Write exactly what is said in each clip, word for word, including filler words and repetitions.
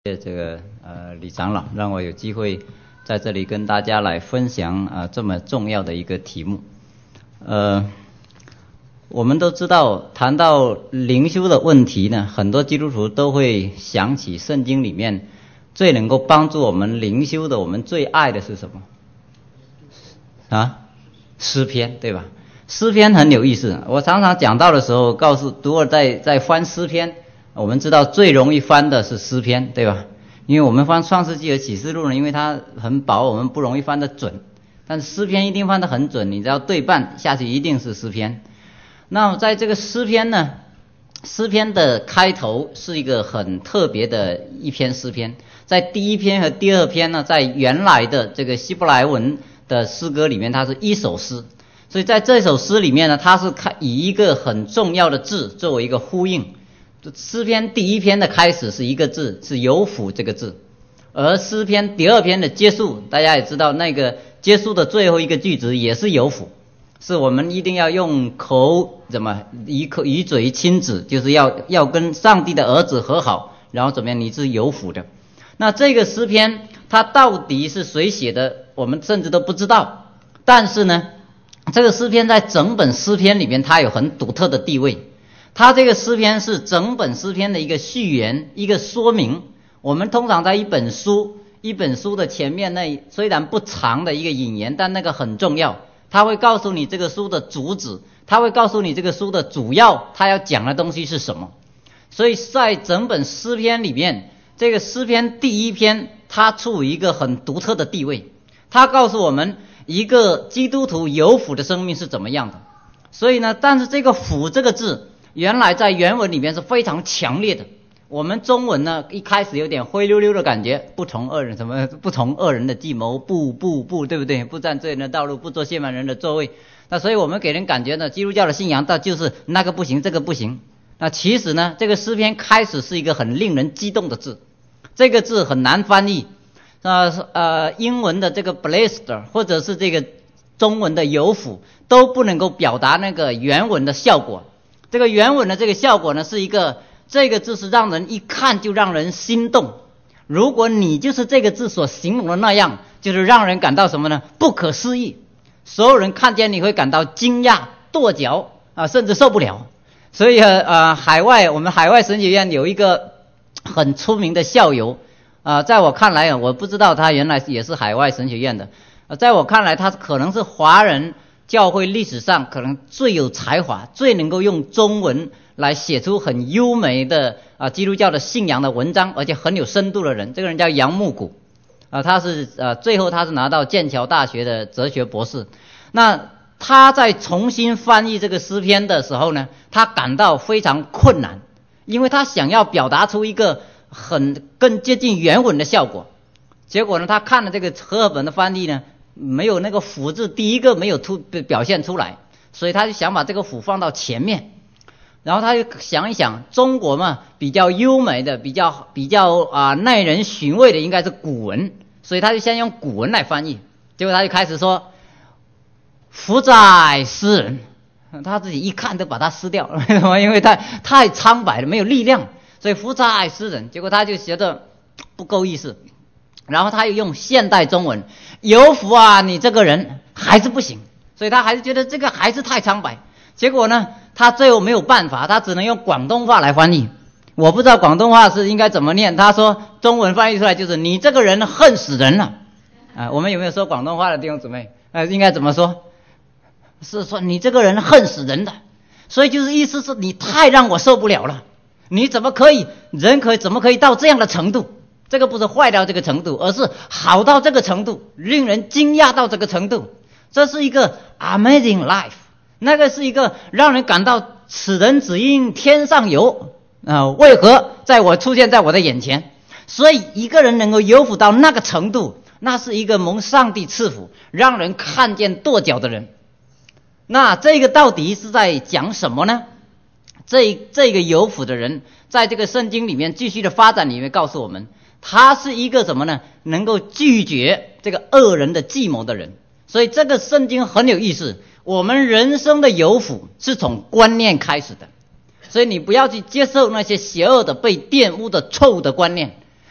谢这个呃李长老让我有机会在这里跟大家来分享啊、呃、这么重要的一个题目。呃，我们都知道谈到灵修的问题呢，很多基督徒都会想起圣经里面最能够帮助我们灵修的，我们最爱的是什么啊？诗篇，对吧？诗篇很有意思，我常常讲到的时候告诉读者在在翻诗篇，我们知道最容易翻的是诗篇，对吧？因为我们翻创世纪和启示录呢，因为它很薄，我们不容易翻得准，但是诗篇一定翻得很准，你只要对半下去一定是诗篇。那在这个诗篇呢，诗篇的开头是一个很特别的一篇诗篇，在第一篇和第二篇呢，在原来的这个希伯来文的诗歌里面，它是一首诗，所以在这首诗里面呢，它是以一个很重要的字作为一个呼应。诗篇第一篇的开始是一个字，是有福这个字，而诗篇第二篇的结束，大家也知道那个结束的最后一个句子也是有福，是我们一定要用口怎么以口以嘴亲子，就是要要跟上帝的儿子和好，然后怎么样你是有福的。那这个诗篇它到底是谁写的，我们甚至都不知道，但是呢这个诗篇在整本诗篇里面它有很独特的地位。它这个诗篇是整本诗篇的一个序言，一个说明。我们通常在一本书一本书的前面那虽然不长的一个引言，但那个很重要，它会告诉你这个书的主旨，它会告诉你这个书的主要它要讲的东西是什么。所以在整本诗篇里面，这个诗篇第一篇它处于一个很独特的地位，它告诉我们一个基督徒有福的生命是怎么样的。所以呢，但是这个福这个字原来在原文里面是非常强烈的，我们中文呢一开始有点灰溜溜的感觉，不从恶人什么不从恶人的计谋，不不不，对不对？不占罪人的道路，不做亵慢人的座位。那所以我们给人感觉呢，基督教的信仰到就是那个不行，这个不行。那其实呢，这个诗篇开始是一个很令人激动的字，这个字很难翻译，呃呃，英文的这个 blessed 或者是这个中文的有福都不能够表达那个原文的效果。这个原文的这个效果呢，是一个这个字是让人一看就让人心动。如果你就是这个字所形容的那样，就是让人感到什么呢？不可思议。所有人看见你会感到惊讶、跺脚啊，甚至受不了。所以呃，海外我们海外神学院有一个很出名的校友啊、呃，在我看来，我不知道他原来也是海外神学院的。呃，在我看来，他可能是华人教会历史上可能最有才华，最能够用中文来写出很优美的啊基督教的信仰的文章，而且很有深度的人。这个人叫杨牧谷啊，他是呃最后他是拿到剑桥大学的哲学博士。那他在重新翻译这个诗篇的时候呢，他感到非常困难，因为他想要表达出一个很更接近原文的效果。结果呢，他看了这个和合本的翻译呢，没有那个福字第一个没有突表现出来，所以他就想把这个福放到前面。然后他就想一想，中国嘛比较优美的比较比较啊、呃、耐人寻味的应该是古文，所以他就先用古文来翻译。结果他就开始说福在诗人，他自己一看都把它撕掉，为什么？因为太太苍白了，没有力量，所以福在诗人。结果他就觉得不够意思，然后他又用现代中文，有福啊你这个人还是不行，所以他还是觉得这个还是太苍白。结果呢，他最后没有办法，他只能用广东话来翻译。我不知道广东话是应该怎么念，他说中文翻译出来就是你这个人恨死人了啊！我们有没有说广东话的弟兄姊妹？呃，应该怎么说？是说你这个人恨死人的，所以就是意思是你太让我受不了了。你怎么可以人可以怎么可以到这样的程度？这个不是坏到这个程度，而是好到这个程度，令人惊讶到这个程度。这是一个 amazing life， 那个是一个让人感到此人只应天上有啊、呃，为何在我出现在我的眼前？所以一个人能够有福到那个程度，那是一个蒙上帝赐福，让人看见跺脚的人。那这个到底是在讲什么呢？这这个有福的人，在这个圣经里面继续的发展里面告诉我们，他是一个什么呢？能够拒绝这个恶人的计谋的人。所以这个圣经很有意思，我们人生的有福是从观念开始的，所以你不要去接受那些邪恶的被玷污的错误的观念，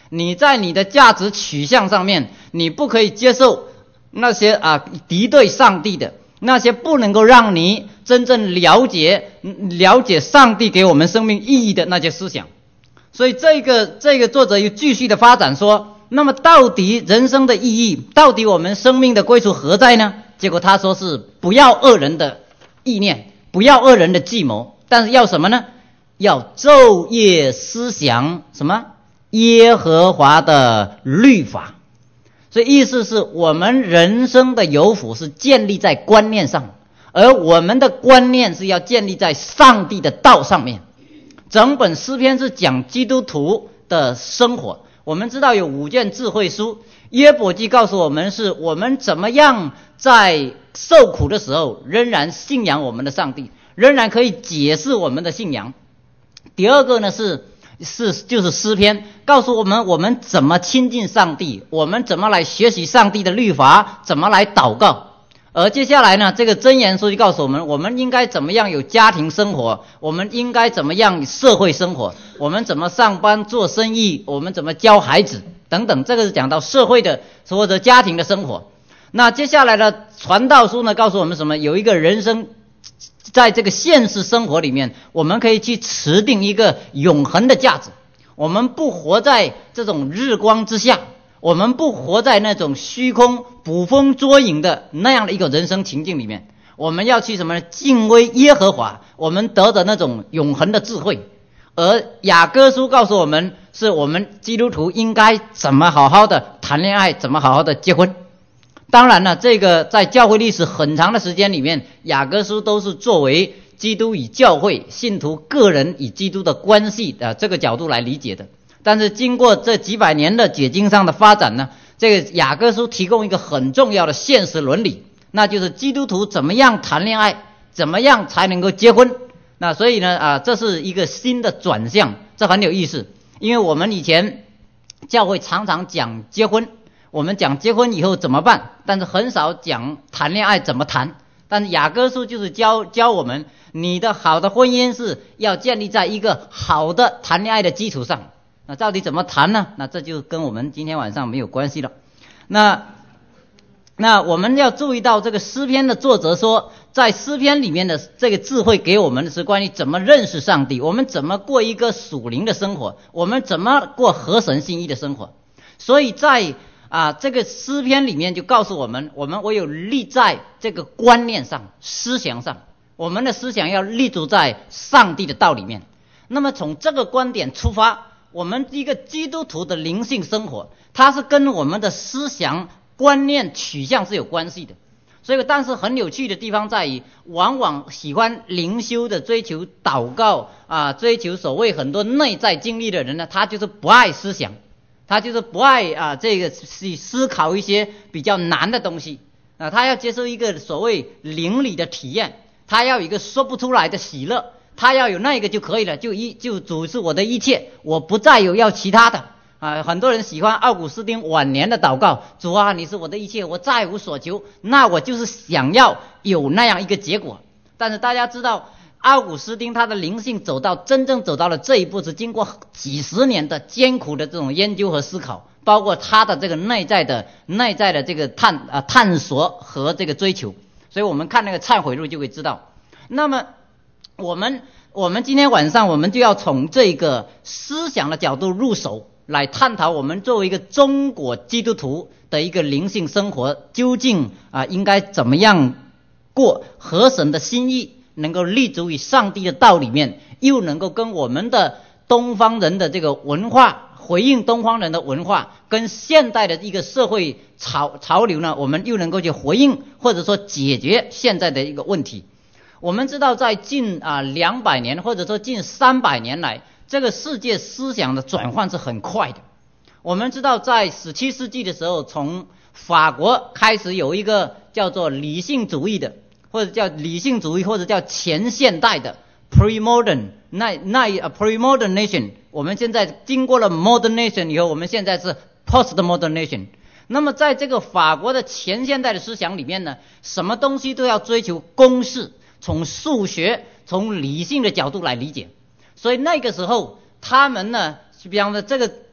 你在你的价值取向上面，你不可以接受那些啊敌对上帝的，那些不能够让你真正了解了解上帝给我们生命意义的那些思想。所以这个这个作者又继续的发展说，那么到底人生的意义，到底我们生命的归属何在呢？结果他说是不要恶人的意念，不要恶人的计谋，但是要什么呢？要昼夜思想什么？耶和华的律法。所以意思是我们人生的有福是建立在观念上，而我们的观念是要建立在上帝的道上面。整本诗篇是讲基督徒的生活。我们知道有五卷智慧书，约伯记告诉我们是我们怎么样在受苦的时候仍然信仰我们的上帝，仍然可以解释我们的信仰。第二个呢是是就是诗篇告诉我们我们怎么亲近上帝，我们怎么来学习上帝的律法，怎么来祷告。而接下来呢，这个箴言书就告诉我们我们应该怎么样有家庭生活，我们应该怎么样社会生活，我们怎么上班做生意，我们怎么教孩子等等。这个是讲到社会的或者家庭的生活。那接下来的传道书呢告诉我们什么？有一个人生在这个现实生活里面，我们可以去持定一个永恒的价值。我们不活在这种日光之下，我们不活在那种虚空捕风捉影的那样的一个人生情境里面，我们要去什么呢？敬畏耶和华，我们得的那种永恒的智慧。而雅歌书告诉我们，是我们基督徒应该怎么好好的谈恋爱，怎么好好的结婚。当然了，这个在教会历史很长的时间里面，雅歌书都是作为基督与教会、信徒个人与基督的关系的、呃、这个角度来理解的。但是经过这几百年的解经上的发展呢，这个雅歌书提供一个很重要的现实伦理，那就是基督徒怎么样谈恋爱，怎么样才能够结婚。那所以呢啊，这是一个新的转向，这很有意思。因为我们以前教会常常讲结婚，我们讲结婚以后怎么办，但是很少讲谈恋爱怎么谈。但是雅歌书就是教教我们，你的好的婚姻是要建立在一个好的谈恋爱的基础上。那到底怎么谈呢？那这就跟我们今天晚上没有关系了。那那我们要注意到，这个诗篇的作者说，在诗篇里面的这个智慧给我们的是关于怎么认识上帝，我们怎么过一个属灵的生活，我们怎么过合神心意的生活。所以在啊这个诗篇里面就告诉我们，我们唯有立在这个观念上、思想上，我们的思想要立足在上帝的道里面。那么从这个观点出发，我们一个基督徒的灵性生活，它是跟我们的思想、观念、取向是有关系的。所以但是很有趣的地方在于，往往喜欢灵修的追求祷告啊，追求所谓很多内在经历的人呢，他就是不爱思想，他就是不爱啊这个去思考一些比较难的东西啊，他要接受一个所谓灵里的体验，他要有一个说不出来的喜乐，他要有那个就可以了，就一就主是我的一切，我不再有要其他的啊。很多人喜欢奥古斯丁晚年的祷告，主啊，你是我的一切，我再无所求，那我就是想要有那样一个结果。但是大家知道，奥古斯丁他的灵性走到真正走到了这一步，是经过几十年的艰苦的这种研究和思考，包括他的这个内在的内在的这个探啊探索和这个追求。所以我们看那个忏悔录就会知道。那么我们我们今天晚上我们就要从这个思想的角度入手，来探讨我们作为一个中国基督徒的一个灵性生活，究竟啊应该怎么样过合神的心意，能够立足于上帝的道里面，又能够跟我们的东方人的这个文化，回应东方人的文化，跟现代的一个社会潮潮流呢，我们又能够去回应或者说解决现在的一个问题。我们知道在近啊两百年或者说近三百年来，这个世界思想的转换是很快的。我们知道在十七世纪的时候，从法国开始有一个叫做理性主义的，或者叫理性主义，或者叫前现代的 pre-modern 那那 pre-modern nation。我们现在经过了 modern nation 以后，我们现在是 post-modern nation。那么在这个法国的前现代的思想里面呢，什么东西都要追求公式，从数学、从理性的角度来理解。所以那个时候他们呢，比方说这个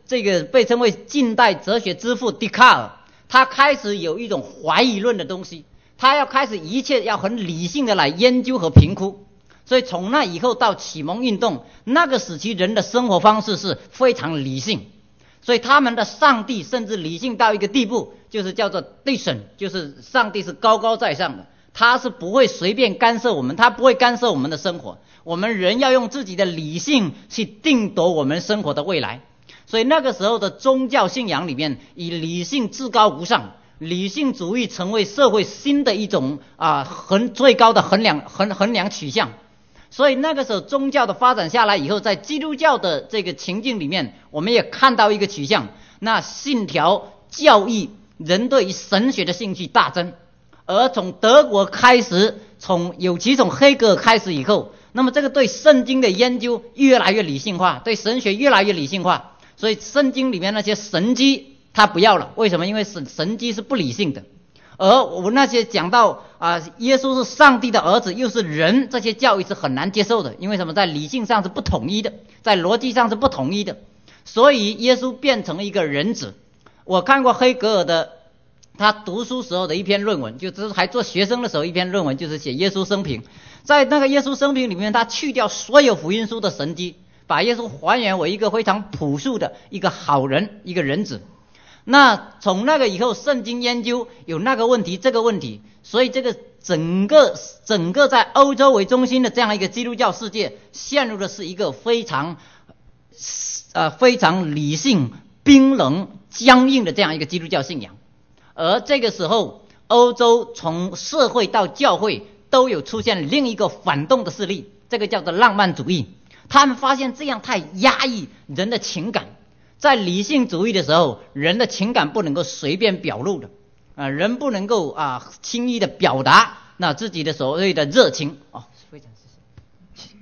这个被称为近代哲学之父笛卡尔，他开始有一种怀疑论的东西，他要开始一切要很理性的来研究和评估。所以从那以后到启蒙运动，那个时期人的生活方式是非常理性，所以他们的上帝甚至理性到一个地步，就是叫做 Deism， 就是上帝是高高在上的，他是不会随便干涉我们，他不会干涉我们的生活，我们人要用自己的理性去定夺我们生活的未来。所以那个时候的宗教信仰里面，以理性至高无上，理性主义成为社会新的一种啊衡最高的衡量衡衡量取向。所以那个时候宗教的发展下来以后，在基督教的这个情境里面，我们也看到一个取向，那信条教义人对于神学的兴趣大增。而从德国开始，从尤其从黑格尔开始以后，那么这个对圣经的研究越来越理性化，对神学越来越理性化。所以圣经里面那些神迹他不要了，为什么？因为神神迹是不理性的。而我们那些讲到啊，耶稣是上帝的儿子又是人，这些教义是很难接受的，因为什么？在理性上是不统一的，在逻辑上是不统一的。所以耶稣变成了一个人子。我看过黑格尔的他读书时候的一篇论文，就是还做学生的时候一篇论文，就是写耶稣生平。在那个耶稣生平里面，他去掉所有福音书的神迹，把耶稣还原为一个非常朴素的一个好人，一个人子。那从那个以后，圣经研究有那个问题这个问题，所以这个整个整个在欧洲为中心的这样一个基督教世界，陷入的是一个非常呃非常理性、冰冷、僵硬的这样一个基督教信仰。而这个时候，欧洲从社会到教会都有出现另一个反动的势力，这个叫做浪漫主义。他们发现这样太压抑人的情感。在理性主义的时候，人的情感不能够随便表露的，啊、呃，人不能够啊轻易的表达那自己的所谓的热情。哦，非常谢谢。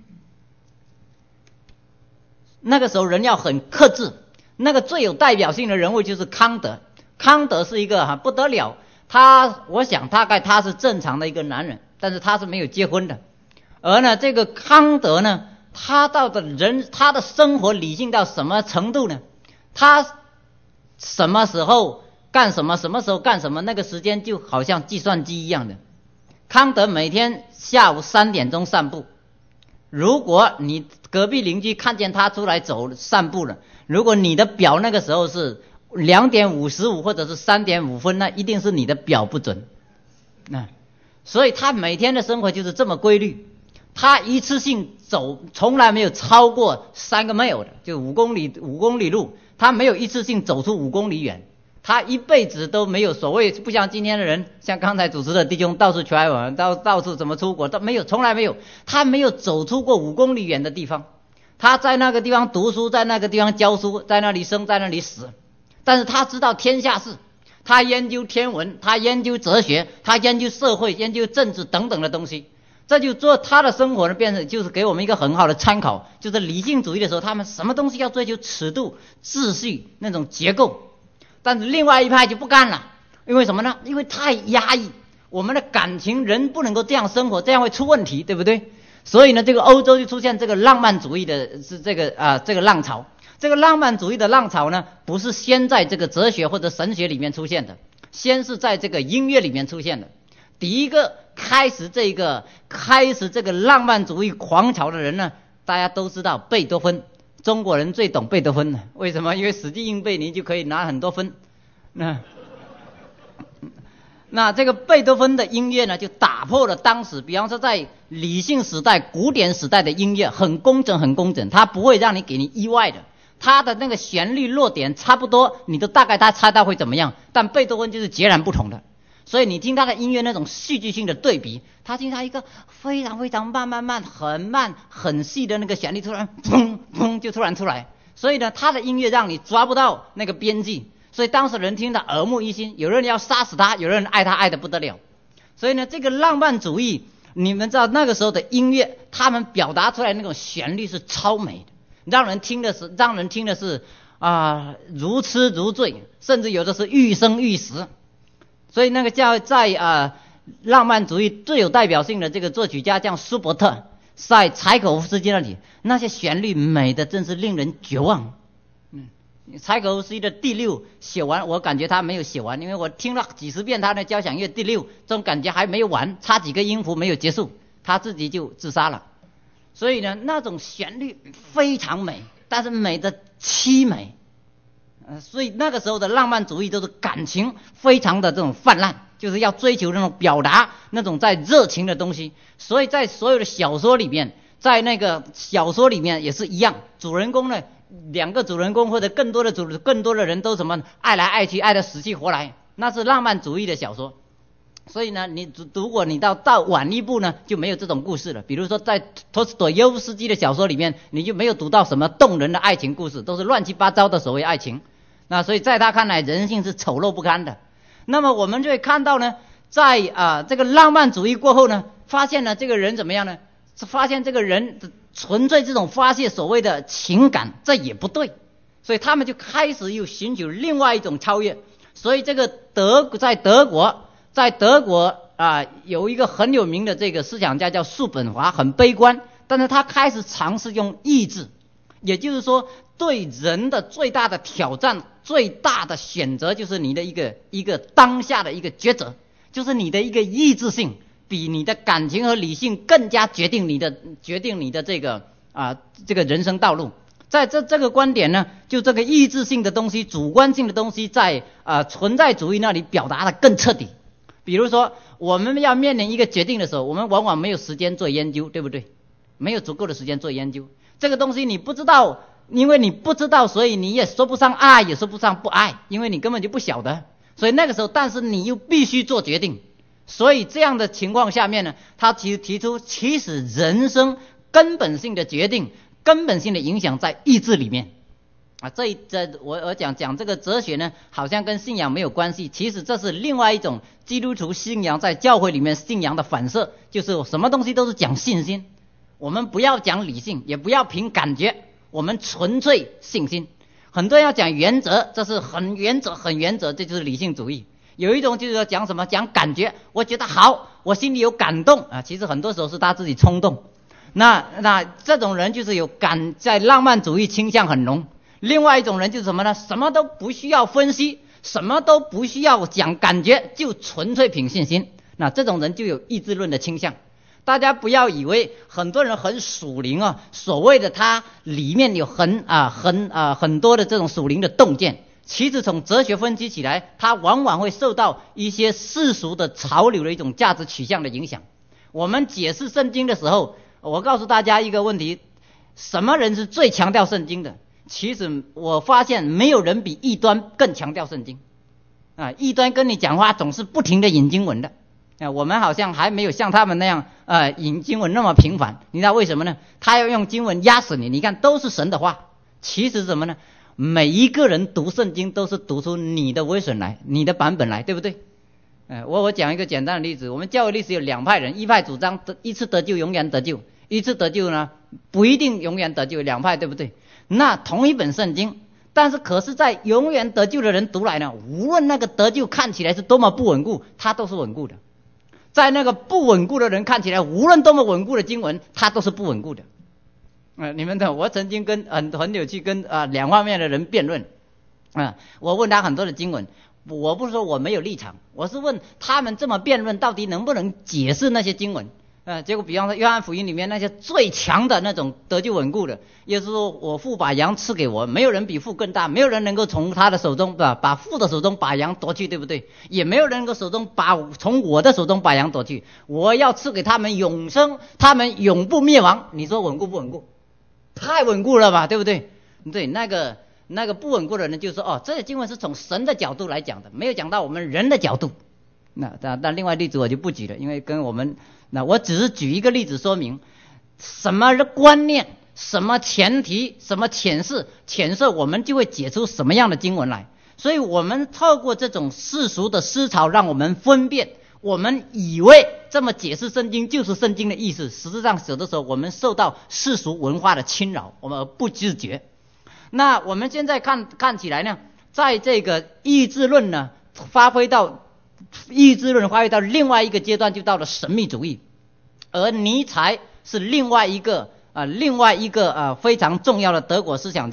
那个时候人要很克制。那个最有代表性的人物就是康德。康德是一个哈、啊、不得了，他我想大概他是正常的一个男人，但是他是没有结婚的。而呢，这个康德呢，他到的人他的生活理性到什么程度呢？他什么时候干什么，什么时候干什么，那个时间就好像计算机一样的。康德每天下午三点钟散步，如果你隔壁邻居看见他出来走散步了，如果你的表那个时候是两点五十五或者是三点五分，那一定是你的表不准。那所以他每天的生活就是这么规律。他一次性走从来没有超过三个 mile 的，就五公里五公里路，他没有一次性走出五公里远。他一辈子都没有所谓，不像今天的人，像刚才主持的弟兄到处去玩，到到处怎么出国都没有，从来没有，他没有走出过五公里远的地方。他在那个地方读书，在那个地方教书，在那里生，在那里死。但是他知道天下事，他研究天文，他研究哲学，他研究社会，研究政治等等的东西。这就做他的生活呢，变成就是给我们一个很好的参考。就是理性主义的时候，他们什么东西要追求尺度、秩序那种结构，但是另外一派就不干了，因为什么呢？因为太压抑，我们的感情人不能够这样生活，这样会出问题，对不对？所以呢，这个欧洲就出现这个浪漫主义的是这个啊、呃、这个浪潮。这个浪漫主义的浪潮呢，不是先在这个哲学或者神学里面出现的，先是在这个音乐里面出现的。第一个开始这个开始这个浪漫主义狂潮的人呢，大家都知道贝多芬，中国人最懂贝多芬了。为什么？因为死记硬背你就可以拿很多分。那那这个贝多芬的音乐呢，就打破了当时比方说在理性时代、古典时代的音乐，很工整很工整，它不会让你给你意外的，它的那个旋律落点差不多，你都大概他猜到会怎么样。但贝多芬就是截然不同的。所以你听他的音乐那种戏剧性的对比，他听他一个非常非常慢慢慢很慢很细的那个旋律，突然砰砰就突然出来。所以呢，他的音乐让你抓不到那个边际，所以当时人听得耳目一新，有人要杀死他，有人爱他爱得不得了。所以呢，这个浪漫主义，你们知道那个时候的音乐，他们表达出来那种旋律是超美的，让人听的是让人听的是啊、呃、如痴如醉，甚至有的是欲生欲死。所以那个叫在啊、呃、浪漫主义最有代表性的这个作曲家叫舒伯特，在柴可夫斯基那里，那些旋律美的真是令人绝望。嗯， 柴可夫斯基的第六写完，我感觉他没有写完，因为我听了几十遍他的交响乐第六，总感觉还没有完，差几个音符没有结束，他自己就自杀了。所以呢，那种旋律非常美，但是美的凄美。呃，所以那个时候的浪漫主义都是感情非常的这种泛滥，就是要追求那种表达那种在热情的东西。所以在所有的小说里面，在那个小说里面也是一样，主人公呢，两个主人公或者更多的主更多的人都什么爱来爱去，爱得死去活来，那是浪漫主义的小说。所以呢，你如果你到到晚一步呢，就没有这种故事了。比如说在托斯妥耶夫斯基的小说里面，你就没有读到什么动人的爱情故事，都是乱七八糟的所谓爱情。那所以在他看来，人性是丑陋不堪的。那么我们就会看到呢，在啊、呃、这个浪漫主义过后呢，发现呢这个人怎么样呢？发现这个人纯粹这种发泄所谓的情感，这也不对。所以他们就开始又寻求另外一种超越。所以这个德在德国，在德国啊、呃、有一个很有名的这个思想家叫叔本华，很悲观，但是他开始尝试用意志，也就是说，对人的最大的挑战、最大的选择，就是你的一个一个当下的一个抉择，就是你的一个意志性，比你的感情和理性更加决定你的决定你的这个啊、呃、这个人生道路。在这这个观点呢，就这个意志性的东西、主观性的东西，在啊、呃、存在主义那里表达的更彻底。比如说，我们要面临一个决定的时候，我们往往没有时间做研究，对不对？没有足够的时间做研究。这个东西你不知道，因为你不知道，所以你也说不上爱，也说不上不爱，因为你根本就不晓得。所以那个时候，但是你又必须做决定。所以这样的情况下面呢，他其实提出，其实人生根本性的决定、根本性的影响在意志里面。啊，这一这我我讲讲这个哲学呢，好像跟信仰没有关系，其实这是另外一种基督徒信仰在教会里面信仰的反射，就是什么东西都是讲信心，我们不要讲理性，也不要凭感觉，我们纯粹信心。很多人要讲原则，这是很原则很原则，这就是理性主义。有一种就是说讲什么讲感觉，我觉得好，我心里有感动啊，其实很多时候是他自己冲动。那那这种人就是有感，在浪漫主义倾向很浓。另外一种人就是什么呢？什么都不需要分析，什么都不需要讲感觉，就纯粹凭信心。那这种人就有意志论的倾向。大家不要以为很多人很属灵啊，所谓的他里面有很啊很啊很多的这种属灵的洞见。其实从哲学分析起来，他往往会受到一些世俗的潮流的一种价值取向的影响。我们解释圣经的时候，我告诉大家一个问题：什么人是最强调圣经的？其实我发现没有人比异端更强调圣经啊！异端跟你讲话总是不停的引经文的啊，我们好像还没有像他们那样呃引经文那么频繁。你知道为什么呢？他要用经文压死你。你看都是神的话，其实什么呢？每一个人读圣经都是读出你的version来，你的版本来，对不对？呃，我我讲一个简单的例子，我们教会历史有两派人，一派主张得一次得救永远得救，一次得救呢不一定永远得救，两派，对不对？那同一本圣经，但是可是在永远得救的人读来呢，无论那个得救看起来是多么不稳固，它都是稳固的。在那个不稳固的人看起来，无论多么稳固的经文，它都是不稳固的。呃，你们懂？我曾经跟很很有趣跟啊、呃、两方面的人辩论，啊、呃，我问他很多的经文，我不是说我没有立场，我是问他们这么辩论到底能不能解释那些经文。呃，结果比方说约翰福音里面那些最强的那种得救稳固的，也就是说我父把羊赐给我，没有人比父更大，没有人能够从他的手中把把父的手中把羊夺去，对不对？也没有人能够手中把从我的手中把羊夺去，我要赐给他们永生，他们永不灭亡。你说稳固不稳固？太稳固了吧，对不对？对，那个那个不稳固的人就说，哦，这个经文是从神的角度来讲的，没有讲到我们人的角度。那但但另外例子我就不举了，因为跟我们，那我只是举一个例子说明什么观念、什么前提、什么浅示浅示，我们就会解出什么样的经文来。所以我们透过这种世俗的思潮，让我们分辨，我们以为这么解释圣经就是圣经的意思，实际上有的时候我们受到世俗文化的侵扰，我们不自觉。那我们现在看看起来呢，在这个意志论呢发挥到意志论发挥到另外一个阶段，就到了神秘主义，而尼采是另外一个啊、呃、另外一个啊、呃、非常重要的德国思想家。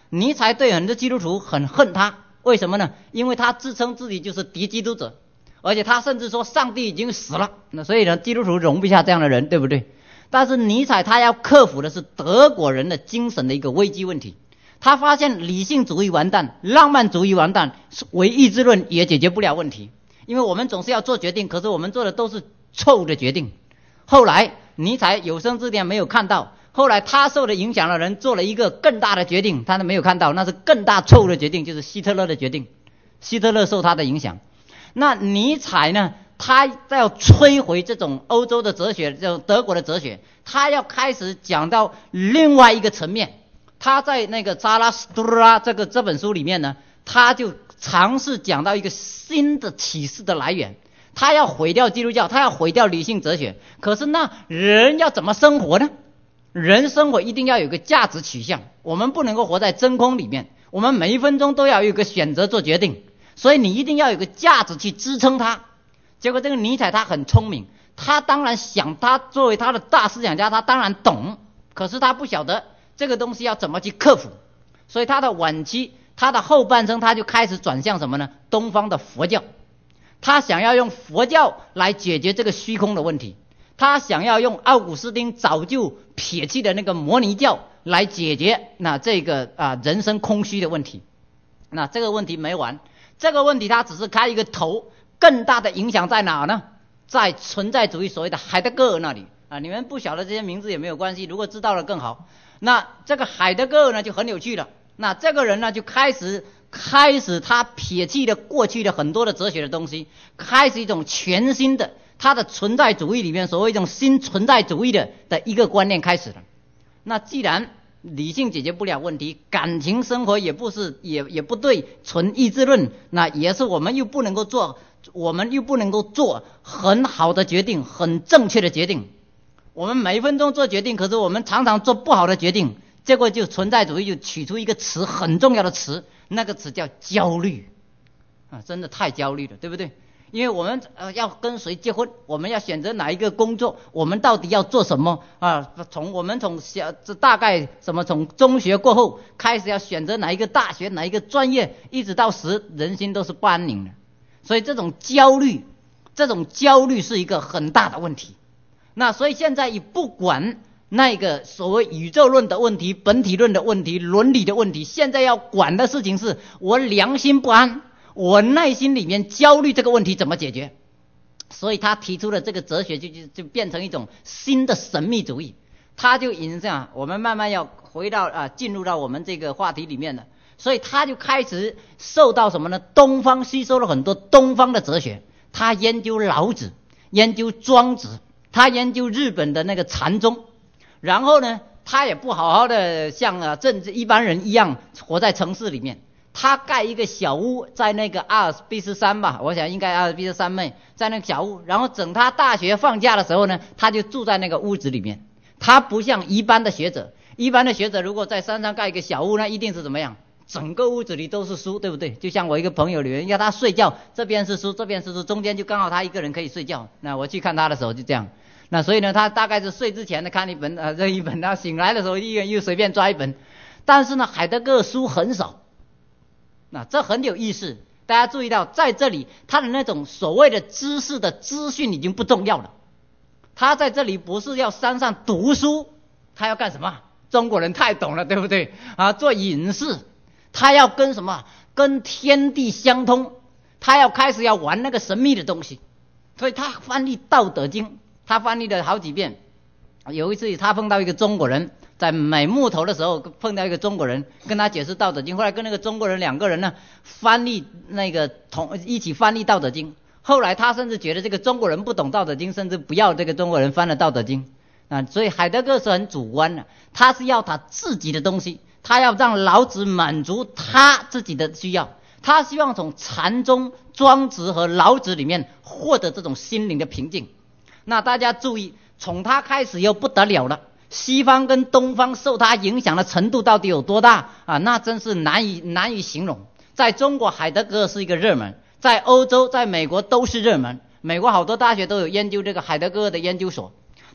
尼采对很多基督徒很恨他，为什么呢？因为他自称自己就是敌基督者，而且他甚至说上帝已经死了，那所以呢，基督徒容不下这样的人，对不对？但是尼采他要克服的是德国人的精神的一个危机问题。他发现理性主义完蛋，浪漫主义完蛋，唯意志论也解决不了问题，因为我们总是要做决定，可是我们做的都是错误的决定。后来尼采有生之年没有看到，后来他受的影响的人做了一个更大的决定，他都没有看到，那是更大错误的决定，就是希特勒的决定。希特勒受他的影响，那尼采呢，他要摧毁这种欧洲的哲学，这种德国的哲学，他要开始讲到另外一个层面。他在那个扎拉斯图拉这个这本书里面呢，他就尝试讲到一个新的启示的来源。他要毁掉基督教，他要毁掉理性哲学。可是那人要怎么生活呢？人生活一定要有个价值取向，我们不能够活在真空里面，我们每一分钟都要有一个选择做决定，所以你一定要有个价值去支撑它。结果这个尼采他很聪明，他当然想，他作为他的大思想家，他当然懂，可是他不晓得这个东西要怎么去克服，所以他的晚期，他的后半生，他就开始转向什么呢？东方的佛教。他想要用佛教来解决这个虚空的问题，他想要用奥古斯丁早就撇弃的那个摩尼教来解决那这个啊人生空虚的问题。那这个问题没完，这个问题他只是开一个头，更大的影响在哪呢？在存在主义所谓的海德格尔那里啊，你们不晓得这些名字也没有关系，如果知道了更好。那这个海德格尔呢就很有趣了，那这个人呢就开始开始他撇弃了过去的很多的哲学的东西，开始一种全新的他的存在主义里面所谓一种新存在主义的的一个观念开始了。那既然理性解决不了问题，感情生活也不是也也不对，纯意志论那也是我们又不能够做，我们又不能够做很好的决定，很正确的决定。我们每一分钟做决定，可是我们常常做不好的决定，结果就存在主义就取出一个词，很重要的词，那个词叫焦虑啊，真的太焦虑了，对不对？因为我们呃要跟谁结婚，我们要选择哪一个工作，我们到底要做什么啊？从我们从小这大概什么从中学过后开始要选择哪一个大学，哪一个专业，一直到时人心都是不安宁的。所以这种焦虑，这种焦虑是一个很大的问题。那所以现在也不管那个所谓宇宙论的问题、本体论的问题、伦理的问题，现在要管的事情是我良心不安，我内心里面焦虑这个问题怎么解决。所以他提出了这个哲学就就就变成一种新的神秘主义。他就引向我们慢慢要回到啊进入到我们这个话题里面了。所以他就开始受到什么呢？东方吸收了很多东方的哲学，他研究老子，研究庄子，他研究日本的那个禅宗。然后呢，他也不好好的像啊政治一般人一样活在城市里面，他盖一个小屋在那个阿尔卑斯山吧，我想应该阿尔卑斯山脉，在那个小屋，然后整他大学放假的时候呢，他就住在那个屋子里面。他不像一般的学者，一般的学者如果在山上盖一个小屋，那一定是怎么样？整个屋子里都是书，对不对？就像我一个朋友里面要他睡觉，这边是书，这边是书，中间就刚好他一个人可以睡觉。那我去看他的时候就这样。那所以呢，他大概是睡之前呢看一本呃这一本，他醒来的时候又又随便抓一本。但是呢，海德格尔书很少，那这很有意思。大家注意到，在这里他的那种所谓的知识的资讯已经不重要了。他在这里不是要山上读书，他要干什么？中国人太懂了，对不对啊？做隐士，他要跟什么？跟天地相通，他要开始要玩那个神秘的东西。所以他翻译《道德经》。他翻译了好几遍。有一次他碰到一个中国人，在买木头的时候碰到一个中国人，跟他解释道德经，后来跟那个中国人两个人呢翻译那个同一起翻译道德经。后来他甚至觉得这个中国人不懂道德经，甚至不要这个中国人翻了道德经啊。所以海德格尔是很主观的，他是要他自己的东西，他要让老子满足他自己的需要，他希望从禅宗、庄子和老子里面获得这种心灵的平静。那大家注意，从他开始又不得了了，西方跟东方受他影响的程度到底有多大啊？那真是难以难以形容。在中国，海德格尔是一个热门，在欧洲、在美国都是热门。美国好多大学都有研究这个海德格尔的研究所。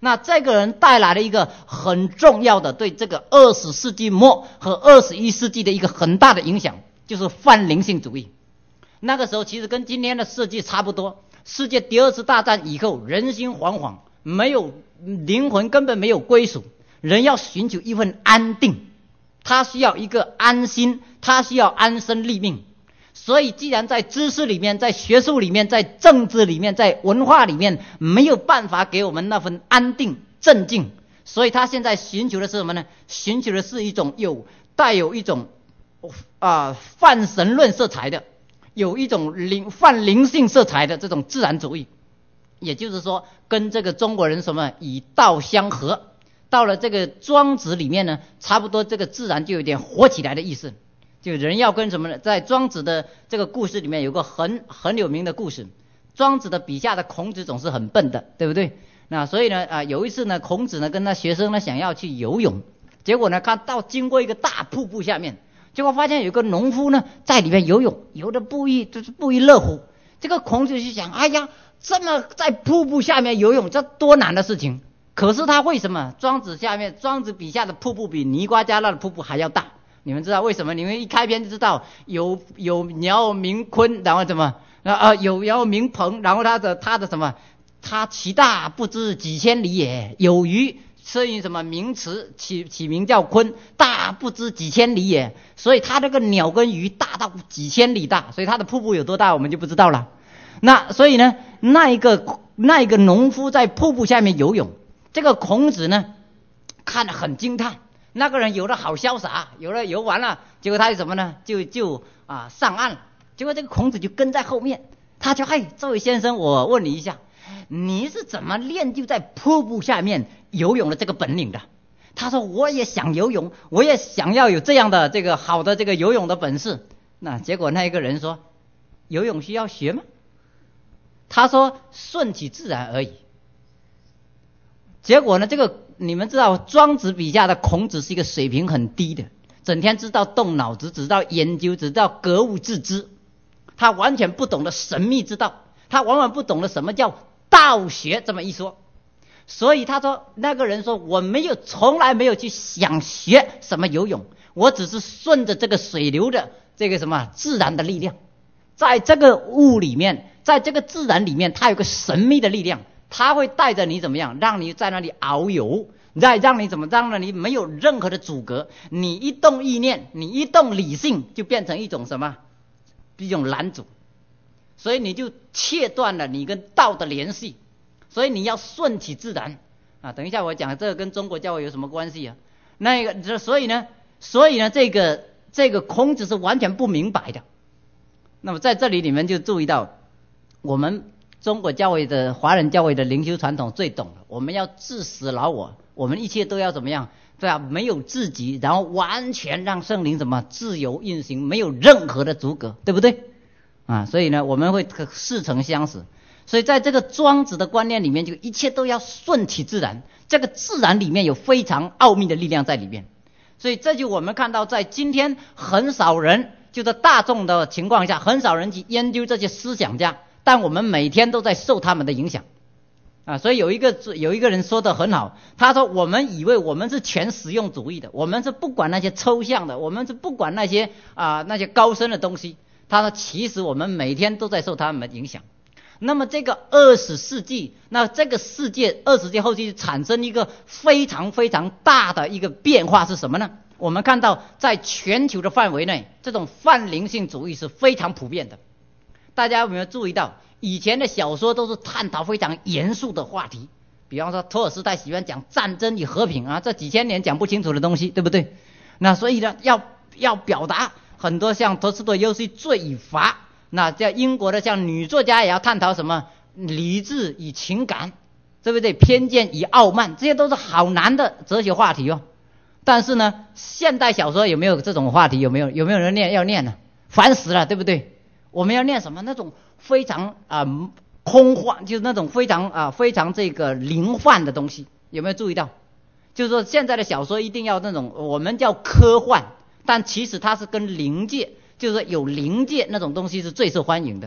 那这个人带来了一个很重要的对这个二十世纪末和二十一世纪的一个很大的影响，就是泛灵性主义。那个时候其实跟今天的世界差不多，世界第二次大战以后，人心惶惶，没有灵魂，根本没有归属，人要寻求一份安定，他需要一个安心，他需要安身立命。所以既然在知识里面，在学术里面，在政治里面，在文化里面没有办法给我们那份安定镇静，所以他现在寻求的是什么呢？寻求的是一种有带有一种啊、呃、泛神论色彩的，有一种灵泛灵性色彩的这种自然主义。也就是说跟这个中国人什么以道相合，到了这个庄子里面呢，差不多这个自然就有点活起来的意思。就人要跟什么呢？在庄子的这个故事里面有个很很有名的故事，庄子的笔下的孔子总是很笨的，对不对？那所以呢啊，有一次呢，孔子呢跟他学生呢想要去游泳，结果呢看到经过一个大瀑布下面，结果发现有个农夫呢在里面游泳，游得不亦就是不亦乐乎。这个孔子就想，哎呀，这么在瀑布下面游泳，这多难的事情。可是他为什么庄子下面庄子笔下的瀑布比尼瓜加拉的瀑布还要大？你们知道为什么？你们一开篇就知道有有鸟鸣鲲，然后怎么啊有鸟鸣鹏，然后他的他的什么，他其大不知几千里也。有鱼所以什么名词起起名叫鲲，大不知几千里也。所以他这个鸟跟鱼大到几千里大，所以他的瀑布有多大我们就不知道了。那所以呢，那一个那一个农夫在瀑布下面游泳，这个孔子呢看得很惊叹。那个人游得好潇洒，游了游完了，结果他是什么呢？就就啊上岸了。结果这个孔子就跟在后面，他就嘿，这位先生，我问你一下，你是怎么练就在瀑布下面游泳的这个本领的？他说我也想游泳，我也想要有这样的这个好的这个游泳的本事。那结果那一个人说，游泳需要学吗？他说顺其自然而已。结果呢，这个你们知道庄子笔下的孔子是一个水平很低的，整天知道动脑子，只知道研究，只知道格物致知，他完全不懂得神秘之道，他往往不懂得什么叫道学这么一说。所以他说那个人说，我没有从来没有去想学什么游泳，我只是顺着这个水流的这个什么自然的力量，在这个物里面，在这个自然里面，它有个神秘的力量，它会带着你怎么样，让你在那里遨游，再让你怎么让你没有任何的阻隔。你一动意念，你一动理性，就变成一种什么？一种拦阻。所以你就切断了你跟道的联系。所以你要顺其自然啊！等一下我讲这个跟中国教会有什么关系啊？那个所以呢，所以呢，这个这个孔子是完全不明白的。那么在这里你们就注意到，我们中国教会的华人教会的灵修传统最懂了，我们要治死老我，我们一切都要怎么样？对啊，没有自己，然后完全让圣灵怎么自由运行，没有任何的阻隔，对不对？啊，所以呢，我们会似曾相识。所以在这个庄子的观念里面，就一切都要顺其自然，这个自然里面有非常奥秘的力量在里面。所以这就我们看到在今天很少人，就在大众的情况下，很少人去研究这些思想家，但我们每天都在受他们的影响啊。所以有一个有一个人说得很好，他说我们以为我们是全实用主义的，我们是不管那些抽象的，我们是不管那些啊那些高深的东西。他说其实我们每天都在受他们的影响。那么这个二十世纪，那这个世界二十世纪后期产生一个非常非常大的一个变化是什么呢？我们看到在全球的范围内，这种泛灵性主义是非常普遍的。大家有没有注意到，以前的小说都是探讨非常严肃的话题，比方说托尔斯泰喜欢讲战争与和平啊，这几千年讲不清楚的东西，对不对？那所以呢，要要表达很多像陀思妥耶夫罪与罚。那在英国的像女作家也要探讨什么理智与情感，对不对？偏见与傲慢，这些都是好难的哲学话题哦。但是呢，现代小说有没有这种话题？有没有？有没有人念？要念呢？烦死了，对不对？我们要念什么？那种非常啊、呃、空幻，就是那种非常啊、呃、非常这个灵幻的东西，有没有注意到？就是说现在的小说一定要那种我们叫科幻，但其实它是跟灵界。就是说有灵界那种东西是最受欢迎的，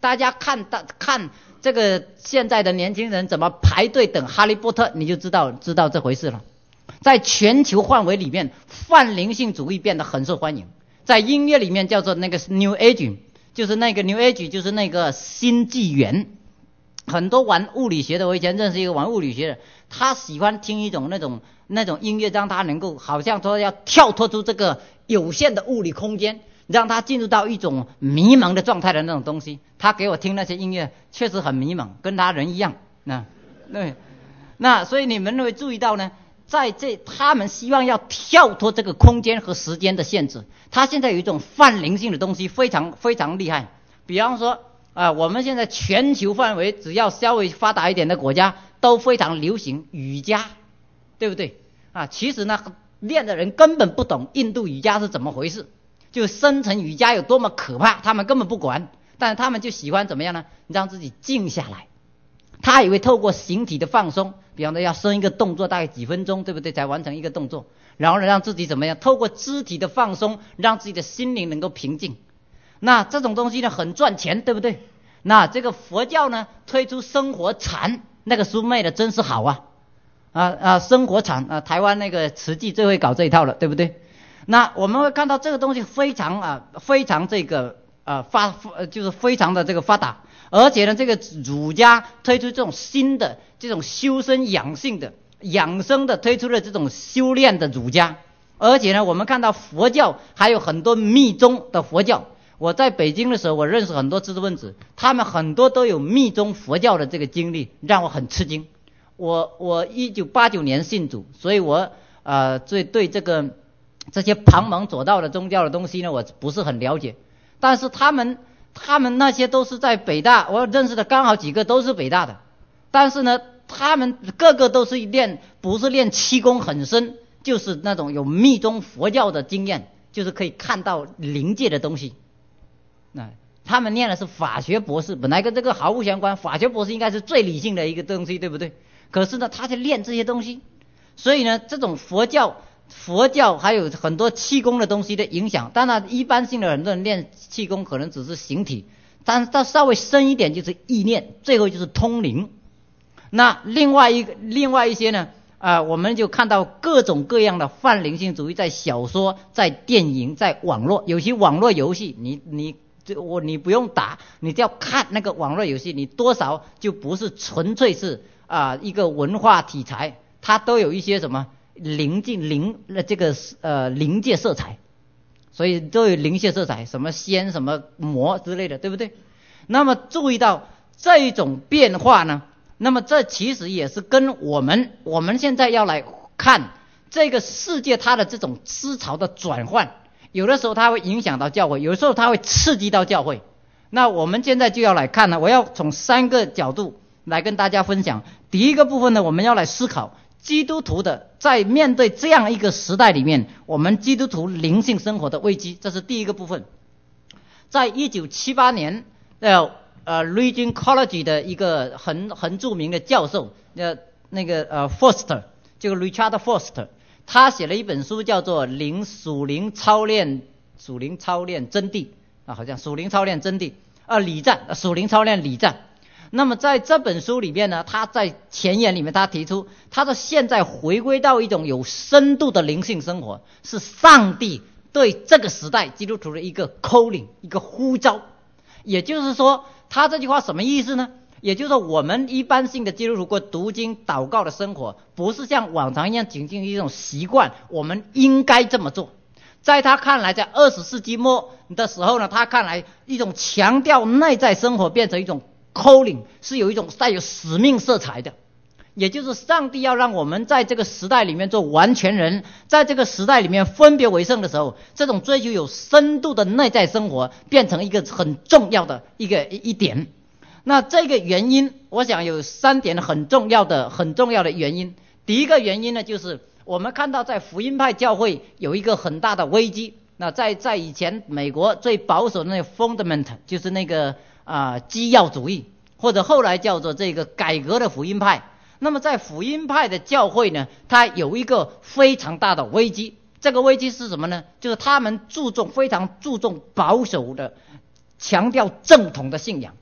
大家看到看这个现在的年轻人怎么排队等哈利波特，你就知道知道这回事了。在全球范围里面，泛灵性主义变得很受欢迎。在音乐里面叫做那个 New Age， 就是那个 New Age 就是那个新纪元。很多玩物理学的，我以前认识一个玩物理学的，他喜欢听一种那种那种音乐，让他能够好像说要跳脱出这个有限的物理空间，让他进入到一种迷茫的状态的那种东西。他给我听那些音乐，确实很迷茫，跟他人一样。那对，那所以你们会注意到呢，在这他们希望要跳脱这个空间和时间的限制。他现在有一种泛灵性的东西，非常非常厉害。比方说啊、呃，我们现在全球范围只要稍微发达一点的国家都非常流行瑜伽，对不对啊？其实呢，练的人根本不懂印度瑜伽是怎么回事，就深层瑜伽有多么可怕，他们根本不管，但是他们就喜欢怎么样呢？让自己静下来。他以为透过形体的放松，比方说要生一个动作大概几分钟，对不对？才完成一个动作，然后呢让自己怎么样？透过肢体的放松，让自己的心灵能够平静。那这种东西呢很赚钱，对不对？那这个佛教呢推出生活禅，那个书卖的真是好啊啊啊！生活禅啊，台湾那个慈济最会搞这一套了，对不对？那我们会看到这个东西非常啊非常这个呃发就是非常的这个发达，而且呢这个儒家推出这种新的这种修身养性的养生的推出了这种修炼的儒家，而且呢我们看到佛教还有很多密宗的佛教。我在北京的时候，我认识很多知识分子，他们很多都有密宗佛教的这个经历，让我很吃惊。我我一九八九年信主，所以我呃对对这个这些旁门左道的宗教的东西呢，我不是很了解。但是他们他们那些都是在北大，我认识的刚好几个都是北大的，但是呢，他们个个都是练不是练气功很深，就是那种有密宗佛教的经验，就是可以看到灵界的东西。那他们念的是法学博士，本来跟这个毫无相关，法学博士应该是最理性的一个东西，对不对？可是呢，他在练这些东西，所以呢，这种佛教、佛教还有很多气功的东西的影响。当然，一般性的很多人练气功可能只是形体，但是到稍微深一点就是意念，最后就是通灵。那另外一个、另外一些呢？啊、呃，我们就看到各种各样的泛灵性主义，在小说、在电影、在网络，有些网络游戏，你你。这我你不用打，你只要看那个网络游戏，你多少就不是纯粹是啊、呃、一个文化题材，它都有一些什么灵境灵这个呃灵界色彩，所以都有灵界色彩，什么仙什么魔之类的，对不对？那么注意到这一种变化呢，那么这其实也是跟我们我们现在要来看这个世界它的这种思潮的转换。有的时候它会影响到教会，有的时候它会刺激到教会。那我们现在就要来看呢，我要从三个角度来跟大家分享。第一个部分呢，我们要来思考基督徒的在面对这样一个时代里面，我们基督徒灵性生活的危机，这是第一个部分。在一九七八年，呃呃 Regent College 的一个很很著名的教授，呃那个呃 Foster， 这个 Richard Foster。他写了一本书叫做《灵属灵操练属灵操练真谛》啊，好像属灵操练真谛啊，礼赞属灵操练礼赞。那么在这本书里面呢，他在前言里面他提出，他说现在回归到一种有深度的灵性生活，是上帝对这个时代基督徒的一个 calling， 一个呼召。也就是说，他这句话什么意思呢？也就是说，我们一般性的基督徒过读经祷告的生活，不是像往常一样仅仅一种习惯，我们应该这么做。在他看来，在二十世纪末的时候呢，他看来一种强调内在生活变成一种 calling， 是有一种带有使命色彩的。也就是上帝要让我们在这个时代里面做完全人，在这个时代里面分别为圣的时候，这种追求有深度的内在生活变成一个很重要的一个一点。那这个原因，我想有三点很重要的、很重要的原因。第一个原因呢，就是我们看到在福音派教会有一个很大的危机。那在在以前美国最保守的那个 fundament， 就是那个啊、呃、基要主义，或者后来叫做这个改革的福音派。那么在福音派的教会呢，它有一个非常大的危机。这个危机是什么呢？就是他们注重非常注重保守的，强调正统的信仰。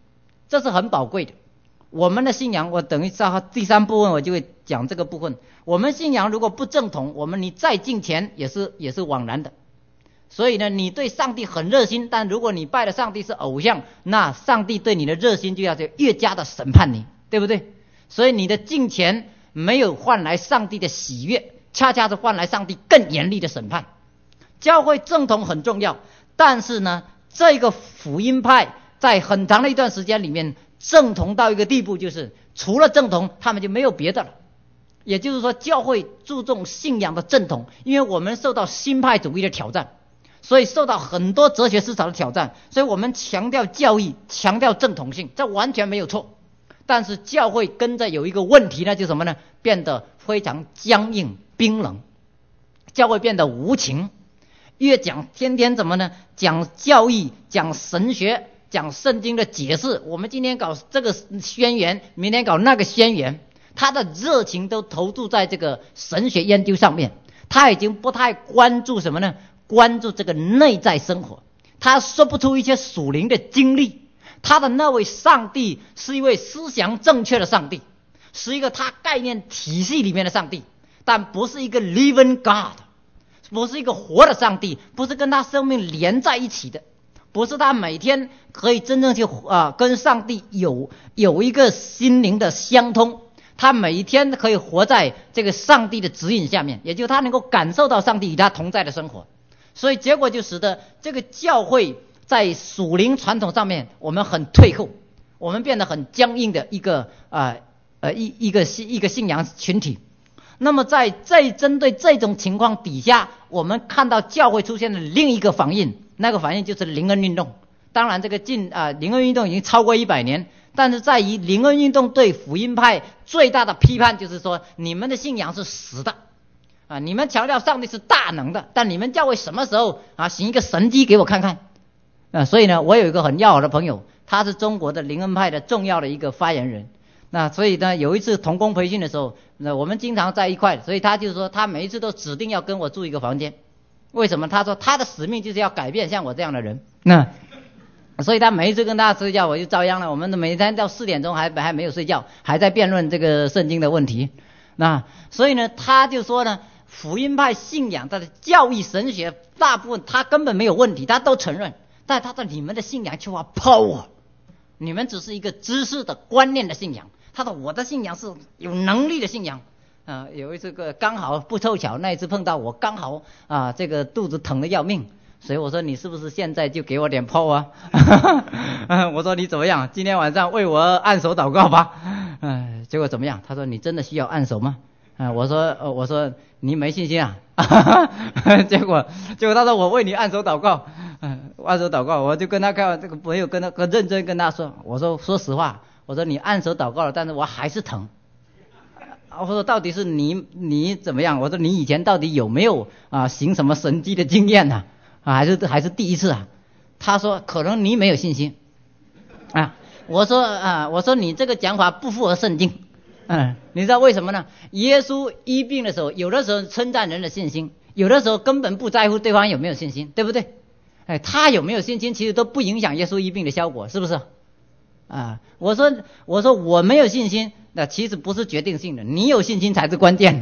这是很宝贵的。我们的信仰，我等于在第三部分我就会讲这个部分。我们信仰如果不正统，我们你再敬虔也是也是枉然的。所以呢，你对上帝很热心，但如果你拜的上帝是偶像，那上帝对你的热心就要越加的审判你，对不对？所以你的敬虔没有换来上帝的喜悦，恰恰是换来上帝更严厉的审判。教会正统很重要，但是呢，这个福音派在很长的一段时间里面正统到一个地步，就是除了正统他们就没有别的了。也就是说，教会注重信仰的正统，因为我们受到新派主义的挑战，所以受到很多哲学思潮的挑战，所以我们强调教义，强调正统性，这完全没有错。但是教会跟着有一个问题呢，就是什么呢？变得非常僵硬冰冷，教会变得无情，越讲天天怎么呢？讲教义，讲神学，讲圣经的解释。我们今天搞这个宣言，明天搞那个宣言，他的热情都投注在这个神学研究上面，他已经不太关注什么呢？关注这个内在生活，他说不出一些属灵的经历。他的那位上帝是一位思想正确的上帝，是一个他概念体系里面的上帝，但不是一个 living God， 不是一个活的上帝，不是跟他生命连在一起的，不是他每天可以真正去啊、呃、跟上帝有有一个心灵的相通，他每一天可以活在这个上帝的指引下面，也就是他能够感受到上帝与他同在的生活。所以结果就使得这个教会在属灵传统上面我们很退后，我们变得很僵硬的一个啊 呃, 呃一一个一个信仰群体。那么在在针对这种情况底下，我们看到教会出现了另一个反应，那个反应就是灵恩运动。当然这个近啊、呃、灵恩运动已经超过一百年，但是在于灵恩运动对福音派最大的批判就是说，你们的信仰是死的啊！你们强调上帝是大能的，但你们教会什么时候啊行一个神迹给我看看啊？所以呢，我有一个很要好的朋友，他是中国的灵恩派的重要的一个发言人。那所以呢，有一次同工培训的时候，那我们经常在一块，所以他就说他每一次都指定要跟我住一个房间。为什么？他说他的使命就是要改变像我这样的人。那所以他每一次跟大家睡觉，我就照样了。我们每天到四点钟还还没有睡觉，还在辩论这个圣经的问题。那所以呢，他就说呢，福音派信仰他的教义神学大部分他根本没有问题，他都承认。但他说你们的信仰就要 power， 你们只是一个知识的观念的信仰。他说我的信仰是有能力的信仰。啊、呃，有一次个刚好不凑巧，那一次碰到我刚好啊、呃，这个肚子疼得要命，所以我说你是不是现在就给我点泡啊？我说你怎么样？今天晚上为我按手祷告吧。嗯、呃，结果怎么样？他说你真的需要按手吗？啊、呃，我说呃，我说你没信心啊？结果结果他说我为你按手祷告，嗯、呃，按手祷告，我就跟他看这个朋友跟他跟认真跟他说，我说说实话，我说你按手祷告了，但是我还是疼。我说到底是你你怎么样？我说你以前到底有没有啊行什么神迹的经验呢？啊，还是还是第一次啊？他说可能你没有信心啊。我说啊，我说你这个讲法不符合圣经。嗯，你知道为什么呢？耶稣医病的时候，有的时候称赞人的信心，有的时候根本不在乎对方有没有信心，对不对？哎，他有没有信心其实都不影响耶稣医病的效果，是不是？啊，我说我说我没有信心，那其实不是决定性的，你有信心才是关键。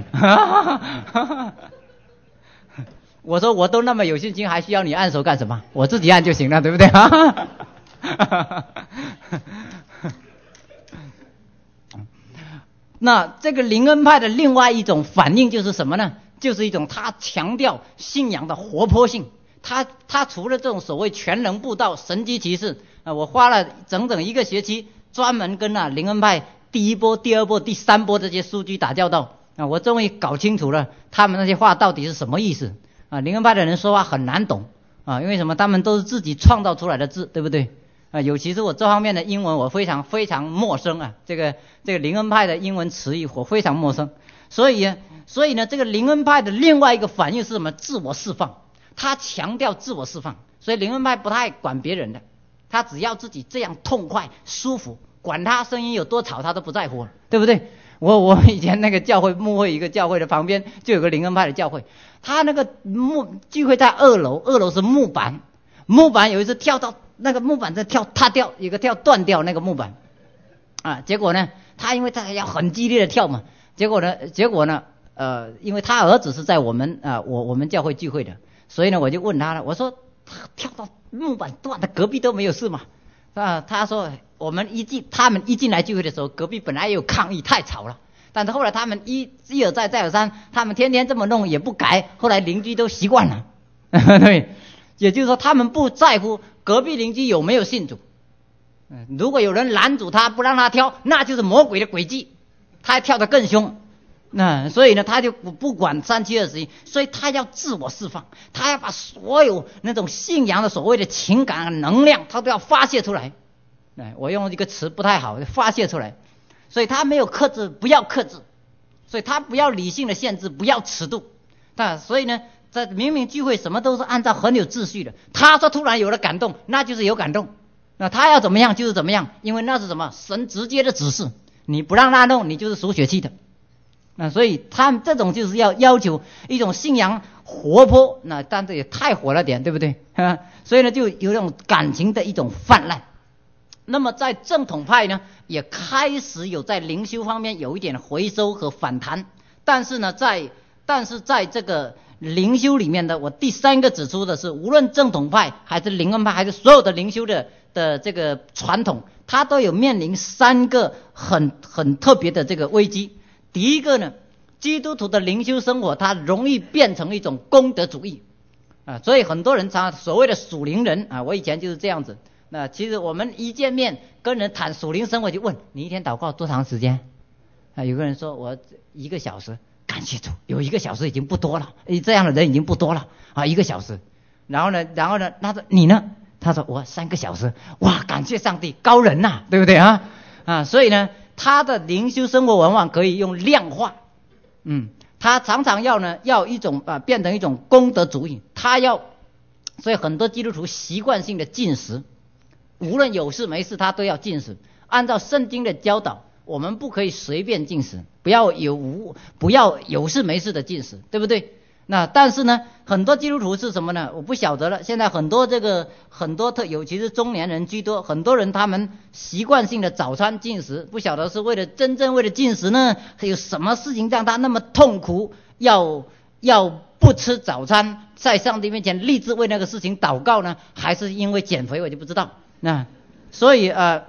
我说我都那么有信心，还需要你按手干什么？我自己按就行了，对不对？那这个灵恩派的另外一种反应就是什么呢？就是一种他强调信仰的活泼性。他他除了这种所谓全能布道、神迹奇事啊，我花了整整一个学期专门跟啊灵恩派第一波、第二波、第三波这些书居打交道啊，我终于搞清楚了他们那些话到底是什么意思啊。灵恩派的人说话很难懂啊，因为什么？他们都是自己创造出来的字，对不对？啊，尤其是我这方面的英文我非常非常陌生啊，这个这个灵恩派的英文词语我非常陌生，所以所以呢，这个灵恩派的另外一个反应是什么？自我释放。他强调自我释放，所以灵恩派不太管别人的，他只要自己这样痛快舒服，管他声音有多吵他都不在乎，对不对？我我以前那个教会牧会一个教会的旁边就有个灵恩派的教会，他那个木聚会在二楼，二楼是木板，木板有一次跳到那个木板在跳塌掉，有个跳断掉那个木板，啊，结果呢，他因为他要很激烈的跳嘛，结果呢，结果呢，呃，因为他儿子是在我们啊、呃、我我们教会聚会的，所以呢，我就问他了，我说他跳到木板断的，隔壁都没有事嘛，啊，他说我们一进他们一进来聚会的时候，隔壁本来也有抗议，太吵了。但是后来他们一一而再再而三，他们天天这么弄也不改，后来邻居都习惯了。对，也就是说他们不在乎隔壁邻居有没有信主。嗯，如果有人拦阻他不让他跳，那就是魔鬼的诡计，他还跳得更凶。那所以呢，他就不不管三七二十一，所以他要自我释放，他要把所有那种信仰的所谓的情感能量，他都要发泄出来。哎，我用一个词不太好，发泄出来。所以他没有克制，不要克制，所以他不要理性的限制，不要尺度。但所以呢，在明明聚会什么都是按照很有秩序的，他说突然有了感动，那就是有感动，那他要怎么样就是怎么样，因为那是什么神直接的指示，你不让他弄，你就是属血气的。那所以他们这种就是要要求一种信仰活泼，那但这也太活了点，对不对？所以呢，就有那种感情的一种泛滥。那么在正统派呢，也开始有在灵修方面有一点回收和反弹，但是呢，在但是在这个灵修里面的，我第三个指出的是，无论正统派还是灵恩派，还是所有的灵修的的这个传统，它都有面临三个很很特别的这个危机。第一个呢，基督徒的灵修生活，它容易变成一种功德主义啊，所以很多人常所谓的属灵人啊，我以前就是这样子。那其实我们一见面跟人谈属灵生活，就问你一天祷告多长时间啊？有个人说我一个小时，感谢主，有一个小时已经不多了，这样的人已经不多了啊，一个小时。然后呢，然后呢，他说你呢？他说我三个小时，哇，感谢上帝，高人呐、啊，对不对啊？啊，所以呢，他的灵修生活往往可以用量化，嗯，他常常要呢要一种啊变成一种功德主义，他要，所以很多基督徒习惯性的禁食。无论有事没事，他都要禁食。按照圣经的教导，我们不可以随便禁食，不要有无，不要有事没事的禁食，对不对？那但是呢，很多基督徒是什么呢？我不晓得了。现在很多这个很多特，尤其是中年人居多，很多人他们习惯性的早餐禁食，不晓得是为了真正为了禁食呢，有什么事情让他那么痛苦，要要不吃早餐，在上帝面前立志为那个事情祷告呢？还是因为减肥，我就不知道。那所以呃，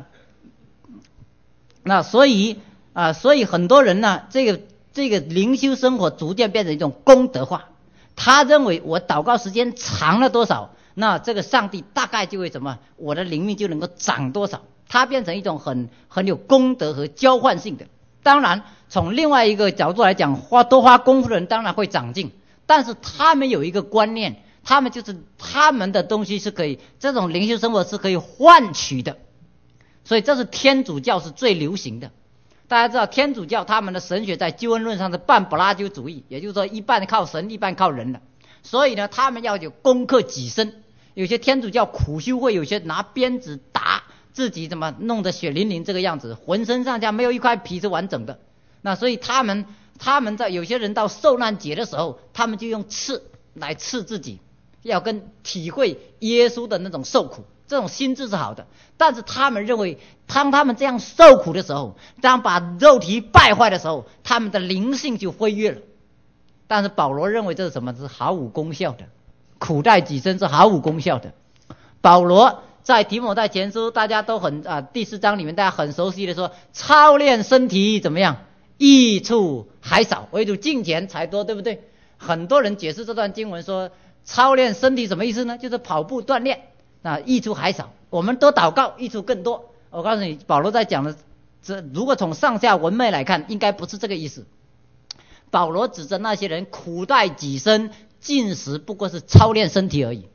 那所以啊、呃，所以很多人呢，这个这个灵修生活逐渐变成一种功德化。他认为我祷告时间长了多少，那这个上帝大概就会什么，我的灵命就能够长多少。它变成一种很很有功德和交换性的。当然，从另外一个角度来讲，花多花功夫的人当然会长进，但是他们有一个观念。他们就是他们的东西是可以，这种灵修生活是可以换取的，所以这是天主教是最流行的。大家知道天主教他们的神学在救恩论上是半柏拉修主义，也就是说一半靠神一半靠人的，所以呢他们要有攻克己身。有些天主教苦修会有些拿鞭子打自己，怎么弄得血淋淋这个样子，浑身上下没有一块皮是完整的。那所以他们他们在有些人到受难节的时候，他们就用刺来刺自己，要跟体会耶稣的那种受苦，这种心智是好的。但是他们认为，当他们这样受苦的时候，当把肉体败坏的时候，他们的灵性就飞跃了。但是保罗认为这是什么？是毫无功效的，苦待己身是毫无功效的。保罗在提摩太前书，大家都很啊第四章里面大家很熟悉的说，操练身体怎么样？益处还少，唯独敬虔才多，对不对？很多人解释这段经文说，操练身体什么意思呢？就是跑步锻炼，啊，益处还少。我们多祷告，益处更多。我告诉你，保罗在讲的，这如果从上下文脉来看，应该不是这个意思。保罗指着那些人苦待己身，进食不过是操练身体而已。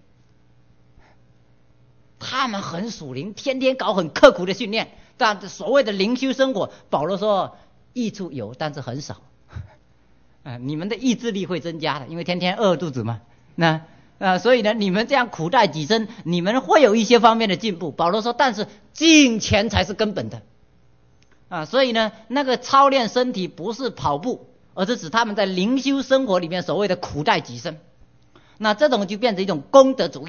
他们很属灵，天天搞很刻苦的训练，但所谓的灵修生活，保罗说益处有，但是很少。啊，你们的意志力会增加的，因为天天饿肚子嘛。那啊，所以呢，你们这样苦待己身，你们会有一些方面的进步。保罗说，但是敬虔才是根本的。啊，所以呢，那个操练身体不是跑步，而是指他们在灵修生活里面所谓的苦待己身。那这种就变成一种功德主义。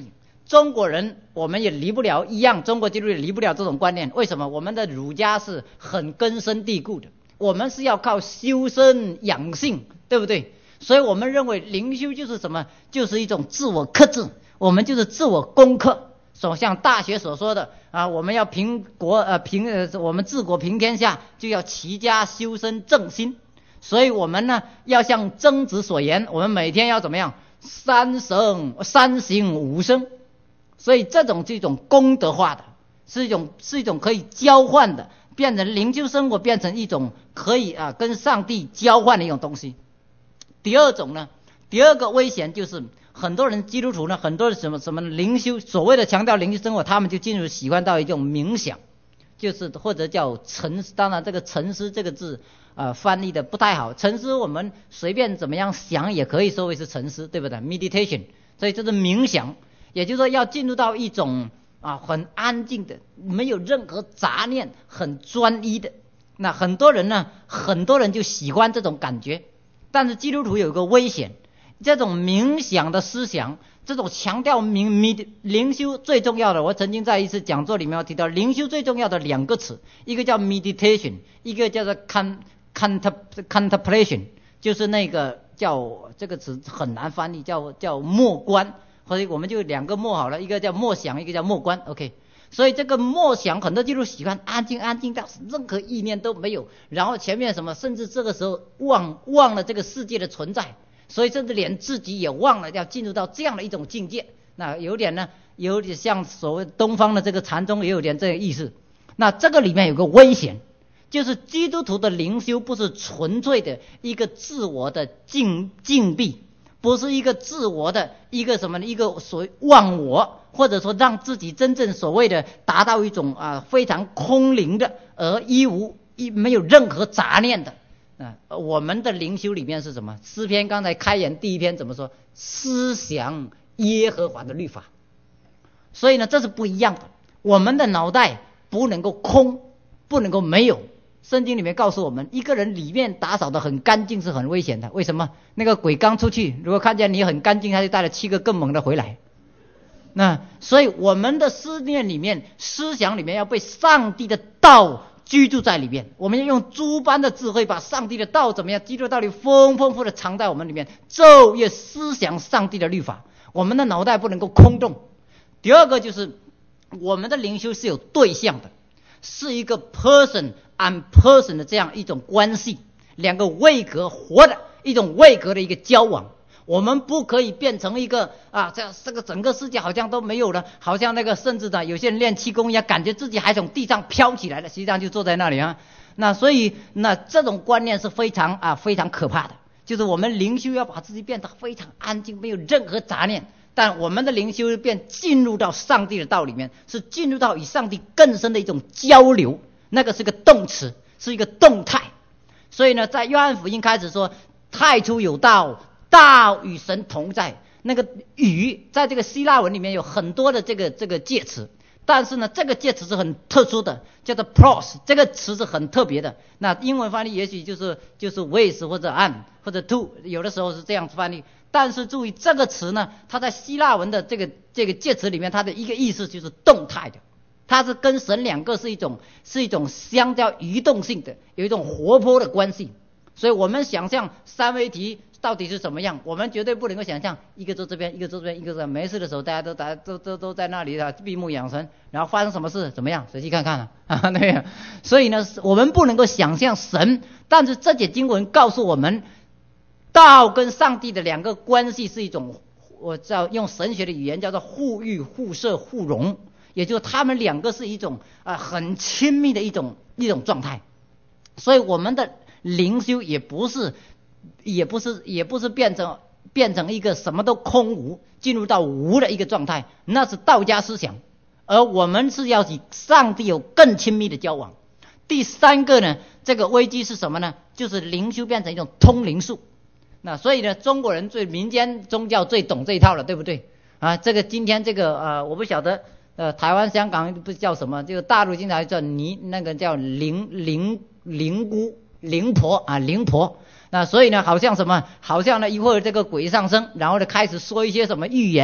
中国人我们也离不了一样，中国基督徒也离不了这种观念。为什么？我们的儒家是很根深蒂固的，我们是要靠修身养性，对不对？所以我们认为灵修就是什么？就是一种自我克制，我们就是自我攻克。所像大学所说的啊，我们要平国呃平呃我们治国平天下，就要齐家修身正心。所以我们呢要像曾子所言，我们每天要怎么样？三生三行五生。所以这种这种功德化的，是一种是一种可以交换的，变成灵修生活变成一种可以啊跟上帝交换的一种东西。第二种呢，第二个危险就是很多人基督徒呢，很多人什么什么灵修，所谓的强调灵修生活，他们就进入喜欢到一种冥想，就是或者叫沉思。当然这个沉思这个字呃翻译的不太好，沉思我们随便怎么样想也可以说为是沉思，对不对？ meditation， 所以这是冥想，也就是说要进入到一种啊很安静的，没有任何杂念，很专一的。那很多人呢，很多人就喜欢这种感觉，但是基督徒有一个危险，这种冥想的思想，这种强调冥冥灵修最重要的，我曾经在一次讲座里面我提到，灵修最重要的两个词，一个叫 meditation， 一个叫做 con, contempl, contemplation， 就是那个叫这个词很难翻译，叫叫默观，或者我们就两个默好了，一个叫默想，一个叫默观 OK。所以这个默想，很多基督徒喜欢安静安静到任何意念都没有，然后前面什么，甚至这个时候忘忘了这个世界的存在，所以甚至连自己也忘了，要进入到这样的一种境界。那有点呢，有点像所谓东方的这个禅宗，也有点这个意思。那这个里面有个危险，就是基督徒的灵修不是纯粹的一个自我的禁禁闭，不是一个自我的一个什么呢？一个所谓忘我，或者说让自己真正所谓的达到一种啊非常空灵的，而一无一没有任何杂念的啊。我们的灵修里面是什么？诗篇刚才开言第一篇怎么说？思想耶和华的律法。所以呢，这是不一样的。我们的脑袋不能够空，不能够没有。圣经里面告诉我们，一个人里面打扫得很干净是很危险的。为什么？那个鬼刚出去，如果看见你很干净，他就带了七个更猛的回来。那所以我们的思念里面，思想里面要被上帝的道居住在里面。我们要用诸般的智慧，把上帝的道怎么样居住到里，丰丰富的藏在我们里面，昼夜思想上帝的律法。我们的脑袋不能够空洞。第二个就是我们的灵修是有对象的，是一个 person and person 的这样一种关系，两个位格活的一种位格的一个交往。我们不可以变成一个啊，这这个整个世界好像都没有了，好像那个甚至呢，有些人练气功一样，感觉自己还从地上飘起来了，实际上就坐在那里啊。那所以那这种观念是非常啊非常可怕的，就是我们灵修要把自己变得非常安静，没有任何杂念。但我们的灵修便进入到上帝的道里面，是进入到与上帝更深的一种交流，那个是个动词，是一个动态。所以呢，在约翰福音开始说，太初有道，道与神同在。那个与在这个希腊文里面有很多的这个这个介词，但是呢，这个介词是很特殊的，叫做 pros， 这个词是很特别的。那英文翻译也许就是就是 with 或者 and 或者 to， 有的时候是这样翻译。但是注意这个词呢，它在希腊文的这个这个介词里面，它的一个意思就是动态的，它是跟神两个是一种是一种相较移动性的，有一种活泼的关系。所以我们想象三位一体到底是怎么样，我们绝对不能够想象一个坐这边，一个坐这边，一个在没事的时候大家都大家都都都在那里啊闭目养神，然后发生什么事怎么样，仔细看看啊啊对呀。所以呢，我们不能够想象神，但是这节经文告诉我们，道跟上帝的两个关系是一种，我知道用神学的语言叫做互育互摄互融，也就是他们两个是一种啊、呃、很亲密的一种一种状态。所以我们的灵修也不是也不是也不是变成变成一个什么都空无，进入到无的一个状态，那是道家思想。而我们是要与上帝有更亲密的交往。第三个呢，这个危机是什么呢？就是灵修变成一种通灵术。那所以呢，中国人最民间宗教最懂这一套了，对不对啊？这个今天这个呃，我不晓得呃，台湾香港不是叫什么，这个大陆经常叫尼那个叫灵灵灵姑灵婆啊灵婆。那所以呢，好像什么，好像呢一会儿这个鬼上身，然后呢开始说一些什么预言。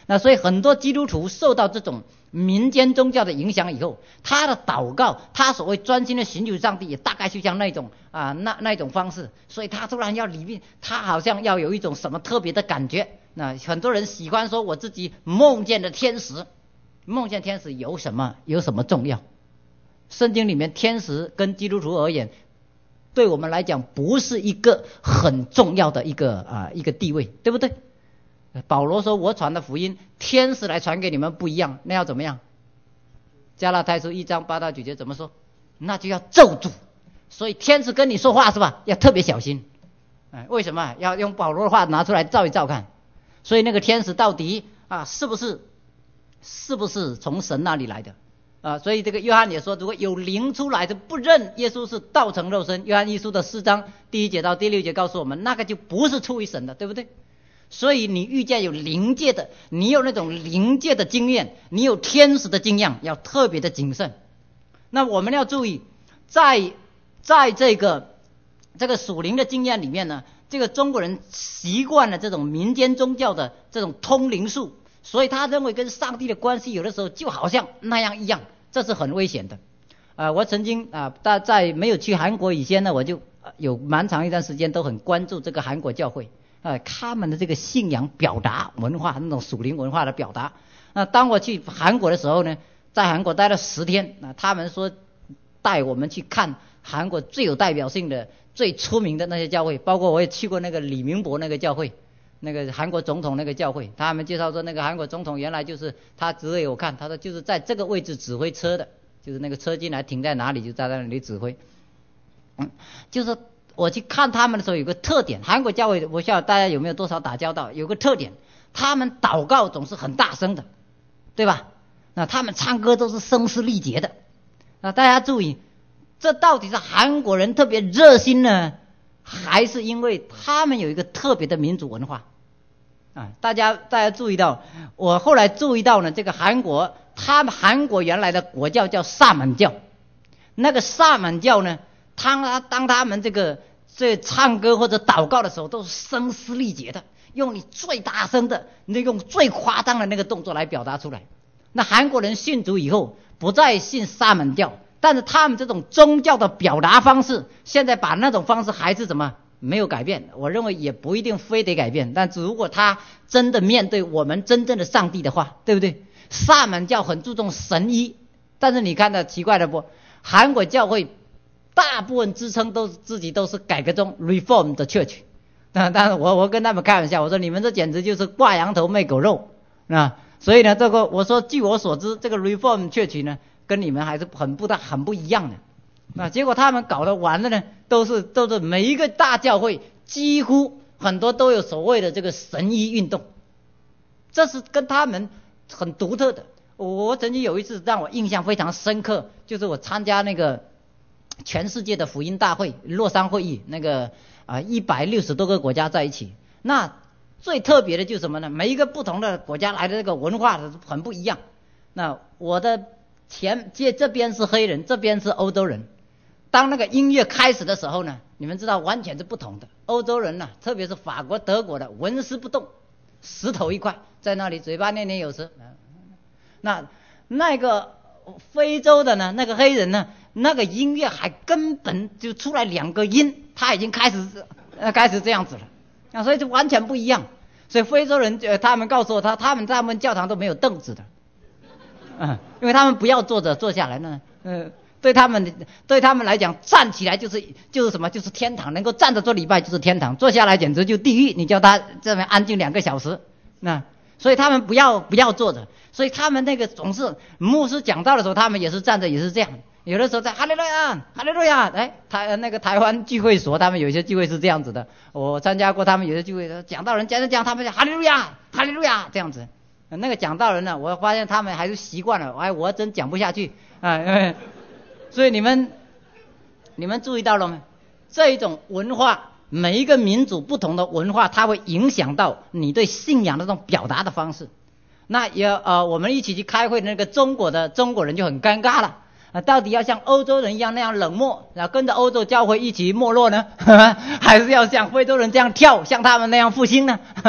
那所以很多基督徒受到这种民间宗教的影响以后，他的祷告，他所谓专心的寻求上帝，也大概就像那种啊那那种方式。所以他突然要里面，他好像要有一种什么特别的感觉。那很多人喜欢说我自己梦见的天使，梦见天使有什么有什么重要？圣经里面天使跟基督徒而言，对我们来讲不是一个很重要的一个啊一个地位，对不对？保罗说我传的福音天使来传给你们不一样，那要怎么样？加拉太书一章八到九节怎么说？那就要咒诅。所以天使跟你说话是吧，要特别小心。哎，为什么要用保罗的话拿出来照一照看？所以那个天使到底啊是不是是不是从神那里来的啊？所以这个约翰也说，如果有灵出来的不认耶稣是道成肉身，约翰一书的四章第一节到第六节告诉我们，那个就不是出于神的，对不对？所以你遇见有灵界的，你有那种灵界的经验，你有天使的经验，要特别的谨慎。那我们要注意，在在这个这个属灵的经验里面呢，这个中国人习惯了这种民间宗教的这种通灵术，所以他认为跟上帝的关系有的时候就好像那样一样，这是很危险的。呃，我曾经啊，在在没有去韩国以前呢，我就有蛮长一段时间都很关注这个韩国教会。呃，他们的这个信仰表达文化，那种属灵文化的表达。那、呃、当我去韩国的时候呢，在韩国待了十天，那、呃、他们说带我们去看韩国最有代表性的、最出名的那些教会，包括我也去过那个李明博那个教会，那个韩国总统那个教会。他们介绍说，那个韩国总统原来就是他指给我看，他说就是在这个位置指挥车的，就是那个车进来停在哪里就在那里指挥。嗯，就是。我去看他们的时候有个特点，韩国教会我不晓得大家有没有多少打交道，有个特点，他们祷告总是很大声的，对吧？那他们唱歌都是声嘶力竭的。那大家注意，这到底是韩国人特别热心呢，还是因为他们有一个特别的民族文化啊？大家大家注意到，我后来注意到呢，这个韩国，他们韩国原来的国教叫萨满教，那个萨满教呢，他当他们这个这唱歌或者祷告的时候，都是声嘶力竭的，用你最大声的，你用最夸张的那个动作来表达出来。那韩国人信主以后，不再信萨满教，但是他们这种宗教的表达方式，现在把那种方式还是怎么没有改变？我认为也不一定非得改变，但如果他真的面对我们真正的上帝的话，对不对？萨满教很注重神医，但是你看到奇怪的不？韩国教会大部分支撑都自己都是改革宗 Reform 的 Church， 但但是我我跟他们开玩笑，我说你们这简直就是挂羊头卖狗肉啊！所以呢，这个我说据我所知，这个 Reform Church 呢，跟你们还是很不大很不一样的。那结果他们搞得完了呢，都是都是每一个大教会几乎很多都有所谓的这个神医运动，这是跟他们很独特的。我曾经有一次让我印象非常深刻，就是我参加那个全世界的福音大会洛杉会议，那个啊一百六十多个国家在一起。那最特别的就是什么呢？每一个不同的国家来的这个文化很不一样。那我的前这这边是黑人，这边是欧洲人。当那个音乐开始的时候呢，你们知道完全是不同的。欧洲人呢、啊，特别是法国、德国的，纹丝不动，石头一块，在那里嘴巴念念有词。那那个非洲的呢，那个黑人呢，那个音乐还根本就出来两个音，他已经开始呃开始这样子了，啊，所以就完全不一样。所以非洲人呃，他们告诉我他，他们他们教堂都没有凳子的，嗯，因为他们不要坐着，坐下来呢，呃，对他们对他们来讲，站起来就是就是什么，就是天堂，能够站着做礼拜就是天堂，坐下来简直就地狱。你叫他这么安静两个小时，那所以他们不要不要坐着，所以他们那个总是牧师讲道的时候，他们也是站着，也是这样。有的时候在哈利路亚，哈利路亚，哎，台那个台湾聚会所，他们有一些聚会是这样子的，我参加过，他们有些聚会讲道人讲着讲，他们讲哈利路亚，哈利路亚这样子。那个讲道人呢，我发现他们还是习惯了，哎，我真讲不下去啊、哎。所以你们你们注意到了吗？这一种文化，每一个民族不同的文化，它会影响到你对信仰的这种表达的方式。那也呃，我们一起去开会的那个中国的中国人就很尴尬了。啊，到底要像欧洲人一样那样冷漠，然后跟着欧洲教会一起没落呢，还是要像非洲人这样跳，像他们那样复兴呢？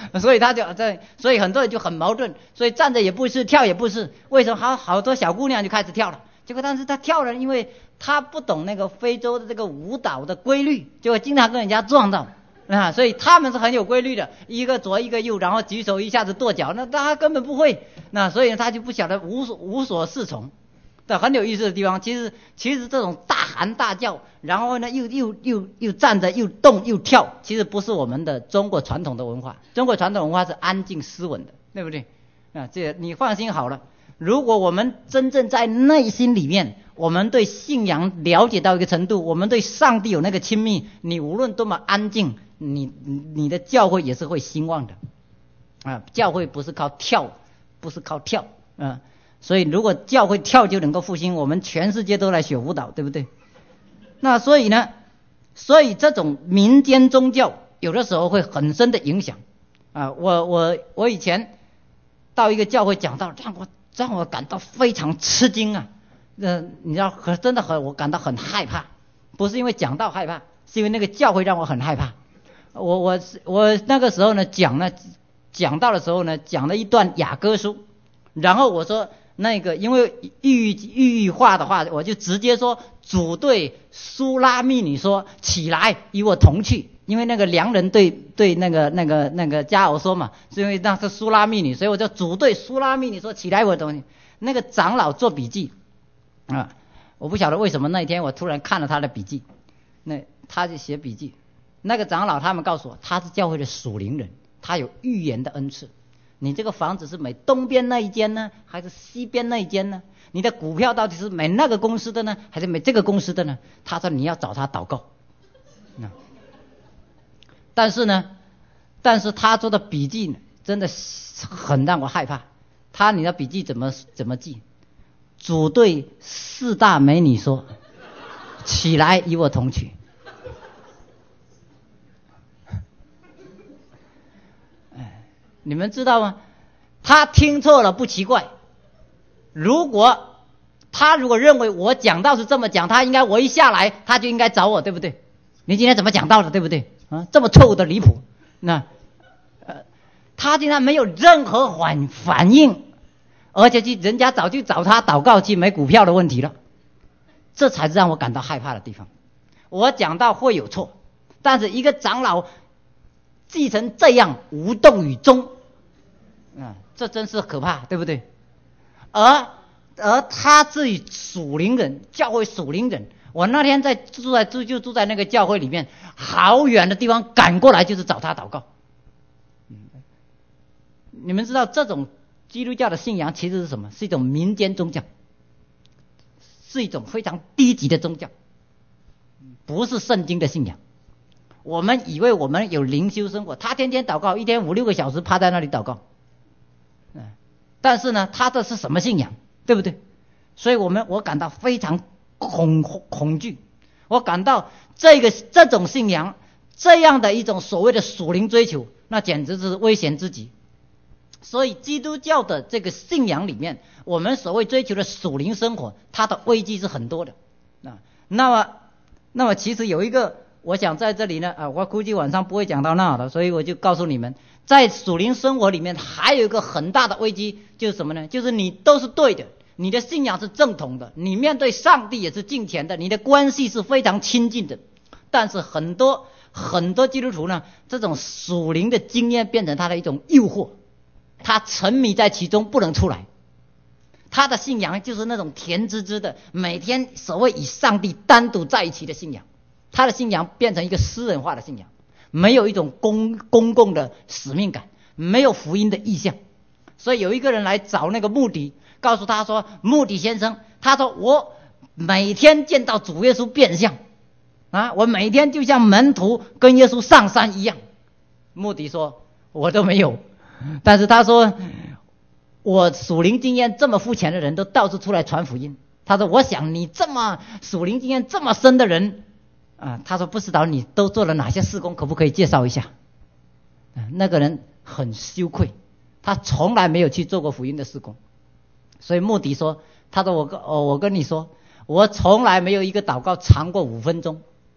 所以他就在，所以很多人就很矛盾，所以站着也不是，跳也不是，为什么好好多小姑娘就开始跳了？结果但是他跳了，因为他不懂那个非洲的这个舞蹈的规律，就会经常跟人家撞到啊，所以他们是很有规律的，一个左一个右，然后举手一下子跺脚，那他根本不会，那所以他就不晓得无所无所适从。这很有意思的地方，其实其实这种大喊大叫，然后呢又又又又站着又动又跳，其实不是我们的中国传统的文化。中国传统文化是安静斯文的，对不对？啊，这你放心好了。如果我们真正在内心里面，我们对信仰了解到一个程度，我们对上帝有那个亲密，你无论多么安静，你你的教会也是会兴旺的。啊，教会不是靠跳，不是靠跳，啊。所以如果教会跳就能够复兴，我们全世界都来学舞蹈，对不对？那所以呢，所以这种民间宗教有的时候会很深的影响啊。我我我以前到一个教会讲道，让我让我感到非常吃惊啊。呃，你知道，真的很我感到很害怕，不是因为讲道害怕，是因为那个教会让我很害怕。我我我那个时候呢讲呢讲道的时候呢讲了一段雅歌书，然后我说。那个因为寓寓意化的话，我就直接说主对苏拉密女说起来与我同去，因为那个良人对对那个那个那个加偶说嘛，是因为那是苏拉密女，所以我就主对苏拉密女说起来与我同去。那个长老做笔记啊，我不晓得为什么那天我突然看了他的笔记，那他就写笔记。那个长老他们告诉我，他是教会的属灵人，他有预言的恩赐。你这个房子是买东边那一间呢，还是西边那一间呢？你的股票到底是买那个公司的呢，还是买这个公司的呢？他说你要找他祷告。嗯、但是呢，但是他做的笔记呢，真的很让我害怕。他你的笔记怎么怎么记？主对四大美女说：“起来与我同去。”你们知道吗？他听错了不奇怪。如果他如果认为我讲道是这么讲，他应该我一下来他就应该找我，对不对？你今天怎么讲道的，对不对？啊，这么错误的离谱，那呃，他竟然没有任何反反应，而且去人家早就找他祷告去买股票的问题了，这才是让我感到害怕的地方。我讲道会有错，但是一个长老记成这样无动于衷。啊，这真是可怕，对不对？而而他自己属灵人，教会属灵人。我那天在住在住就住在那个教会里面，好远的地方赶过来就是找他祷告。嗯，你们知道这种基督教的信仰其实是什么？是一种民间宗教，是一种非常低级的宗教，不是圣经的信仰。我们以为我们有灵修生活，他天天祷告，一天五六个小时趴在那里祷告。但是呢，他这是什么信仰，对不对？所以我们我感到非常恐恐惧，我感到这个这种信仰，这样的一种所谓的属灵追求，那简直是危险之极。所以基督教的这个信仰里面，我们所谓追求的属灵生活，它的危机是很多的啊。那么，那么其实有一个，我想在这里呢啊，我估计晚上不会讲到那的，所以我就告诉你们。在属灵生活里面还有一个很大的危机，就是什么呢？就是你都是对的，你的信仰是正统的，你面对上帝也是敬虔的，你的关系是非常亲近的。但是很多很多基督徒呢，这种属灵的经验变成他的一种诱惑，他沉迷在其中不能出来。他的信仰就是那种甜滋滋的，每天所谓与上帝单独在一起的信仰，他的信仰变成一个私人化的信仰。没有一种公公共的使命感，没有福音的意向。所以有一个人来找那个穆迪，告诉他说：“穆迪先生，他说我每天见到主耶稣变相啊，我每天就像门徒跟耶稣上山一样。”穆迪说：“我都没有。”但是他说：“我属灵经验这么肤浅的人都到处出来传福音。”他说：“我想你这么属灵经验这么深的人。”啊，他说不知道你都做了哪些事工，可不可以介绍一下？啊，那个人很羞愧，他从来没有去做过福音的事工，所以穆迪说：“他说我跟、哦、我跟你说，我从来没有一个祷告长过五分钟。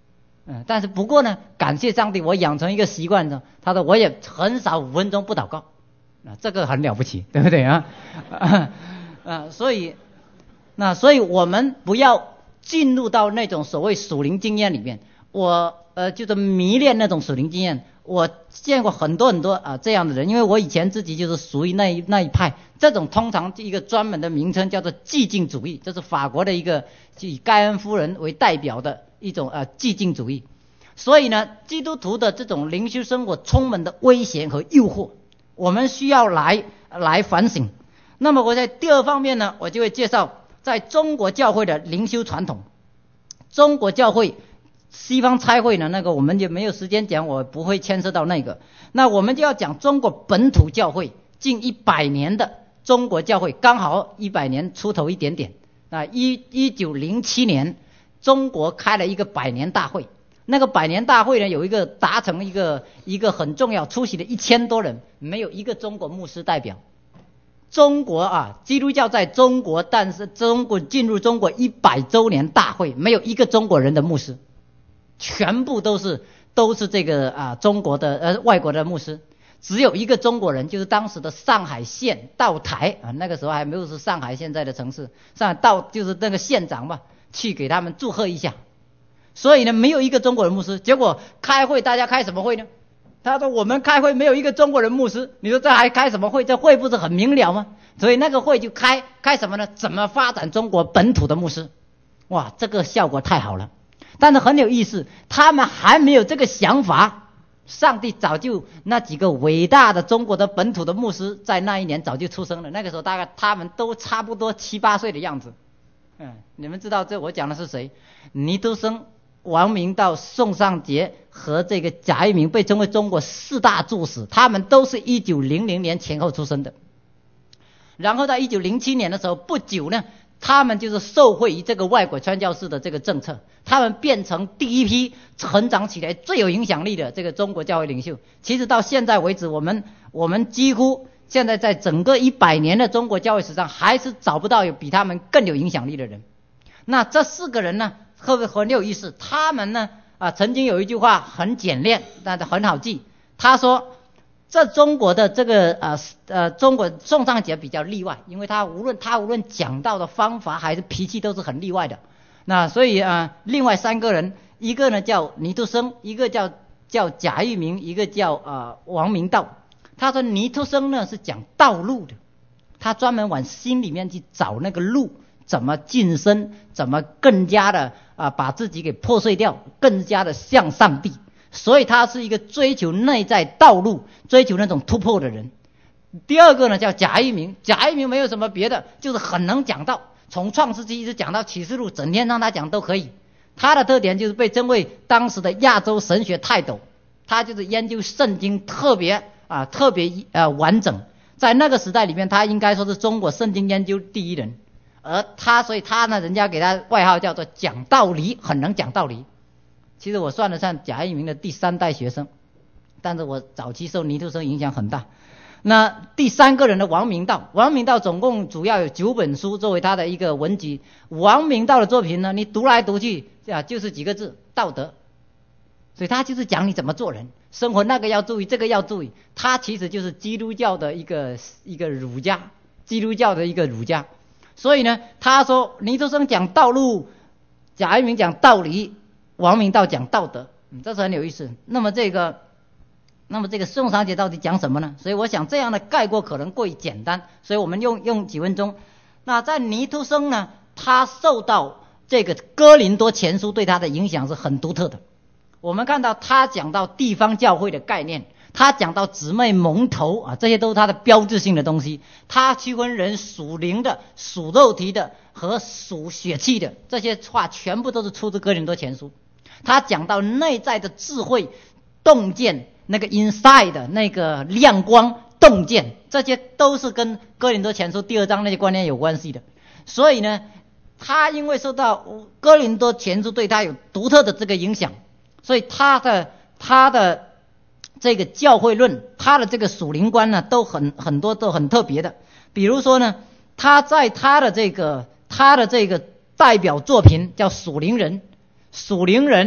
嗯，但是不过呢，感谢上帝，我养成一个习惯呢，他说我也很少五分钟不祷告，啊，这个很了不起，对不对啊？啊，啊所以，那所以我们不要进入到那种所谓属灵经验里面，我呃就是迷恋那种属灵经验。我见过很多很多啊这样的人，因为我以前自己就是属于那一那一派。这种通常一个专门的名称叫做寂静主义，这是法国的一个以盖恩夫人为代表的一种呃寂静主义。所以呢，基督徒的这种灵修生活充满的危险和诱惑，我们需要来来反省。那么我在第二方面呢，我就会介绍在中国教会的灵修传统。中国教会西方差会呢，那个我们就没有时间讲，我不会牵涉到那个。那我们就要讲中国本土教会，近一百年的中国教会，刚好一百年出头一点点。啊，一一九零七年，中国开了一个百年大会。那个百年大会呢，有一个达成一个一个很重要，出席了一千多人，没有一个中国牧师代表。中国啊，基督教在中国，但是中国进入中国一百周年大会，没有一个中国人的牧师。全部都是都是这个啊中国的呃外国的牧师，只有一个中国人，就是当时的上海县道台啊，那个时候还没有是上海现在的城市，上海道就是那个县长嘛，去给他们祝贺一下。所以呢，没有一个中国人牧师。结果开会，大家开什么会呢？他说我们开会没有一个中国人牧师，你说这还开什么会？这会不是很明了吗？所以那个会就开开什么呢？怎么发展中国本土的牧师？哇，这个效果太好了。但是很有意思，他们还没有这个想法，上帝早就那几个伟大的中国的本土的牧师在那一年早就出生了。那个时候大概他们都差不多七八岁的样子。嗯，你们知道这我讲的是谁？倪都生、王明道、宋尚节和这个贾一鸣被称为中国四大柱石，他们都是一九零零年前后出生的。然后在一九零七年的时候，不久呢，他们就是受惠于这个外国传教士的这个政策，他们变成第一批成长起来最有影响力的这个中国教会领袖。其实到现在为止，我们我们几乎现在在整个一百年的中国教会史上，还是找不到有比他们更有影响力的人。那这四个人呢，会不会很有意思？他们呢啊，曾经有一句话很简练，但是很好记。他说，这中国的这个呃呃，中国宋尚节比较例外，因为他无论他无论讲道的方法还是脾气都是很例外的。那所以啊、呃，另外三个人，一个呢叫倪都生，一个叫叫贾一鸣，一个叫啊、呃、王明道。他说倪都生呢是讲道路的，他专门往心里面去找那个路，怎么晋升，怎么更加的啊、呃、把自己给破碎掉，更加的向上帝。所以他是一个追求内在道路、追求那种突破的人。第二个呢叫贾一鸣，贾一鸣没有什么别的，就是很能讲道，从创世纪一直讲到启示录，整天让他讲都可以。他的特点就是被称为当时的亚洲神学泰斗，他就是研究圣经特别啊特别呃完整，在那个时代里面，他应该说是中国圣经研究第一人。而他，所以他呢，人家给他外号叫做讲道理，很能讲道理。其实我算得上贾一鸣的第三代学生，但是我早期受倪都生影响很大。那第三个人的王明道，王明道总共主要有九本书作为他的一个文集。王明道的作品呢，你读来读去啊，就是几个字：道德。所以他就是讲你怎么做人，生活那个要注意，这个要注意。他其实就是基督教的一个一个儒家，基督教的一个儒家。所以呢，他说倪都生讲道路，贾一鸣讲道理，王明道讲道德，嗯，这是很有意思。那么这个，那么这个宋尚节到底讲什么呢？所以我想这样的概括可能过于简单，所以我们用用几分钟。那在倪都生呢，他受到这个哥林多前书对他的影响是很独特的。我们看到他讲到地方教会的概念，他讲到姊妹蒙头啊，这些都是他的标志性的东西。他区分人属灵的、属肉体的和属血气的，这些话全部都是出自哥林多前书。他讲到内在的智慧、洞见，那个 inside 那个亮光、洞见，这些都是跟哥林多前书第二章那些观念有关系的。所以呢，他因为受到哥林多前书对他有独特的这个影响，所以他的他的这个教会论，他的这个属灵观呢，都很很多都很特别的。比如说呢，他在他的这个他的这个代表作品叫《属灵人》，属灵人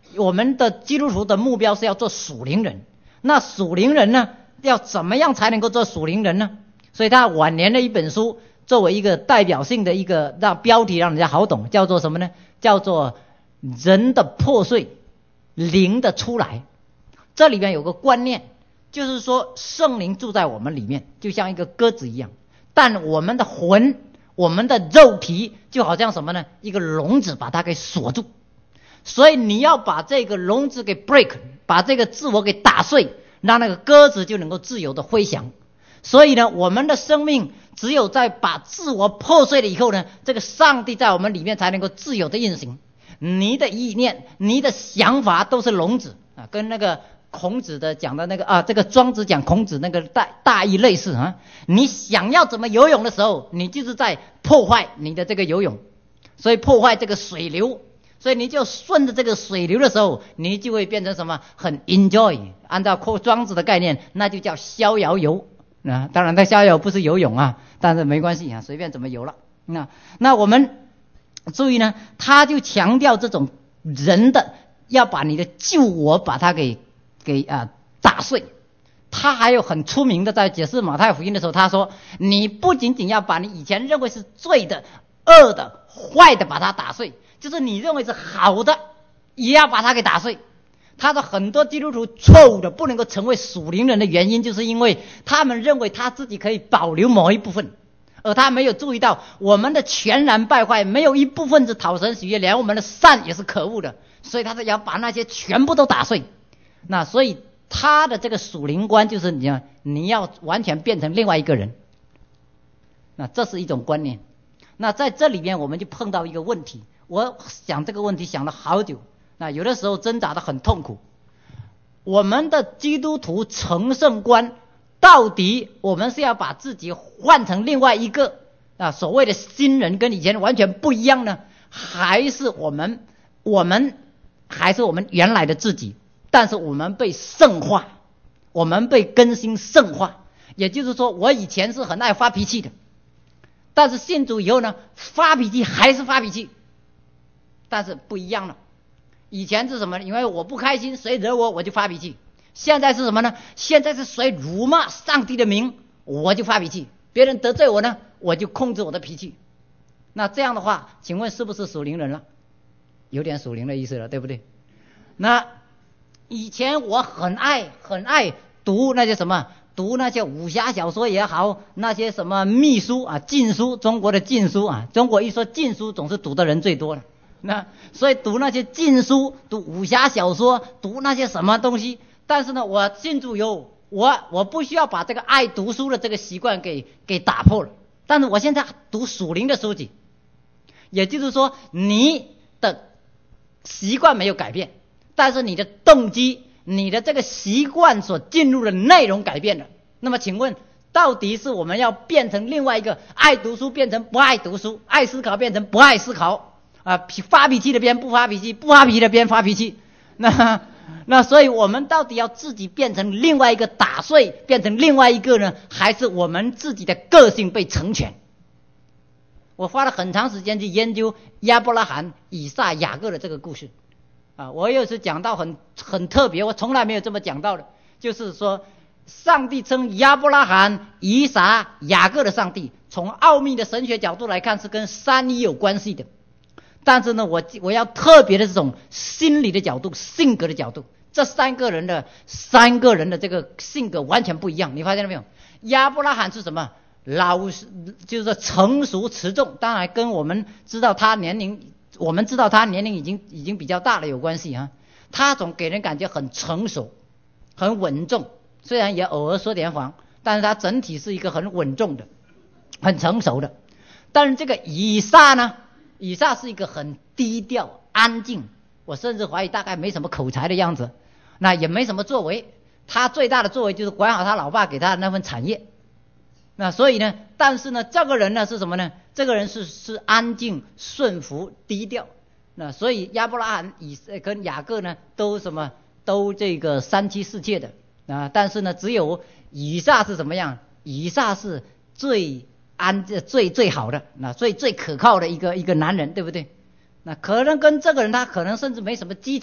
我们的基督徒的目标是要做属灵人。那属灵人呢，要怎么样才能够做属灵人呢？所以他晚年的一本书作为一个代表性的一个让标题让人家好懂，叫做什么呢？叫做人的破碎，灵的出来。这里面有个观念，就是说圣灵住在我们里面，就像一个鸽子一样，但我们的魂，我们的肉体就好像什么呢？一个笼子把它给锁住。所以你要把这个笼子给 break， 把这个自我给打碎，让那个鸽子就能够自由的飞翔。所以呢，我们的生命只有在把自我破碎了以后呢，这个上帝在我们里面才能够自由的运行。你的意念，你的想法都是笼子啊，跟那个孔子的讲的那个啊，这个庄子讲孔子那个大大意类似啊。你想要怎么游泳的时候，你就是在破坏你的这个游泳，所以破坏这个水流。所以你就顺着这个水流的时候，你就会变成什么？很 enjoy。按照庄子的概念，那就叫逍遥游。啊，当然，它逍遥不是游泳啊，但是没关系啊，随便怎么游了。那那我们注意呢，他就强调这种人的要把你的旧我把它给给啊打碎。他还有很出名的，在解释马太福音的时候，他说：你不仅仅要把你以前认为是罪的、恶的、坏的把它打碎。就是你认为是好的，也要把它给打碎。他的很多基督徒错误的不能够成为属灵人的原因，就是因为他们认为他自己可以保留某一部分，而他没有注意到我们的全然败坏，没有一部分是讨神喜悦，连我们的善也是可恶的。所以他是要把那些全部都打碎。那所以他的这个属灵观就是你要你要完全变成另外一个人。那这是一种观念。那在这里面我们就碰到一个问题。我想这个问题想了好久，那有的时候挣扎得很痛苦。我们的基督徒成圣观，到底我们是要把自己换成另外一个啊所谓的新人，跟以前完全不一样呢，还是我们我们还是我们原来的自己？但是我们被圣化，我们被更新圣化。也就是说，我以前是很爱发脾气的，但是信主以后呢，发脾气还是发脾气。但是不一样了，以前是什么？因为我不开心，谁惹我我就发脾气。现在是什么呢？现在是谁辱骂上帝的名，我就发脾气。别人得罪我呢，我就控制我的脾气。那这样的话，请问是不是属灵人了？有点属灵的意思了，对不对？那以前我很爱很爱读那些什么，读那些武侠小说也好，那些什么秘书啊、禁书，中国的禁书啊，中国一说禁书，总是读的人最多了。那所以读那些禁书，读武侠小说，读那些什么东西。但是呢，我信主有我我不需要把这个爱读书的这个习惯给给打破了。但是我现在读属灵的书籍，也就是说你的习惯没有改变，但是你的动机、你的这个习惯所进入的内容改变了。那么请问，到底是我们要变成另外一个爱读书变成不爱读书，爱思考变成不爱思考？啊，发脾气的边不发脾气，不发脾气的边发脾气。那那所以我们到底要自己变成另外一个打碎，变成另外一个呢，还是我们自己的个性被成全？我花了很长时间去研究亚伯拉罕、以撒、雅各的这个故事啊，我又是讲到很很特别，我从来没有这么讲到的，就是说上帝称亚伯拉罕、以撒、雅各的上帝，从奥秘的神学角度来看是跟三一有关系的。但是呢，我我要特别的这种心理的角度、性格的角度，这三个人的三个人的这个性格完全不一样，你发现了没有？亚伯拉罕是什么？老实，就是说成熟持重，当然跟我们知道他年龄，我们知道他年龄已经已经比较大了有关系啊。他总给人感觉很成熟、很稳重，虽然也偶尔说点谎，但是他整体是一个很稳重的、很成熟的。但是这个以撒呢？以撒是一个很低调、安静，我甚至怀疑大概没什么口才的样子，那也没什么作为。他最大的作为就是管好他老爸给他的那份产业。那所以呢，但是呢，这个人呢是什么呢？这个人是是安静、顺服、低调。那所以亚伯拉罕、以跟雅各呢都什么都这个三妻四妾的啊，但是呢，只有以撒是怎么样？以撒是最安最最好的，那最最可靠的一个一个男人，对不对？那可能跟这个人他可能甚至没什么激情，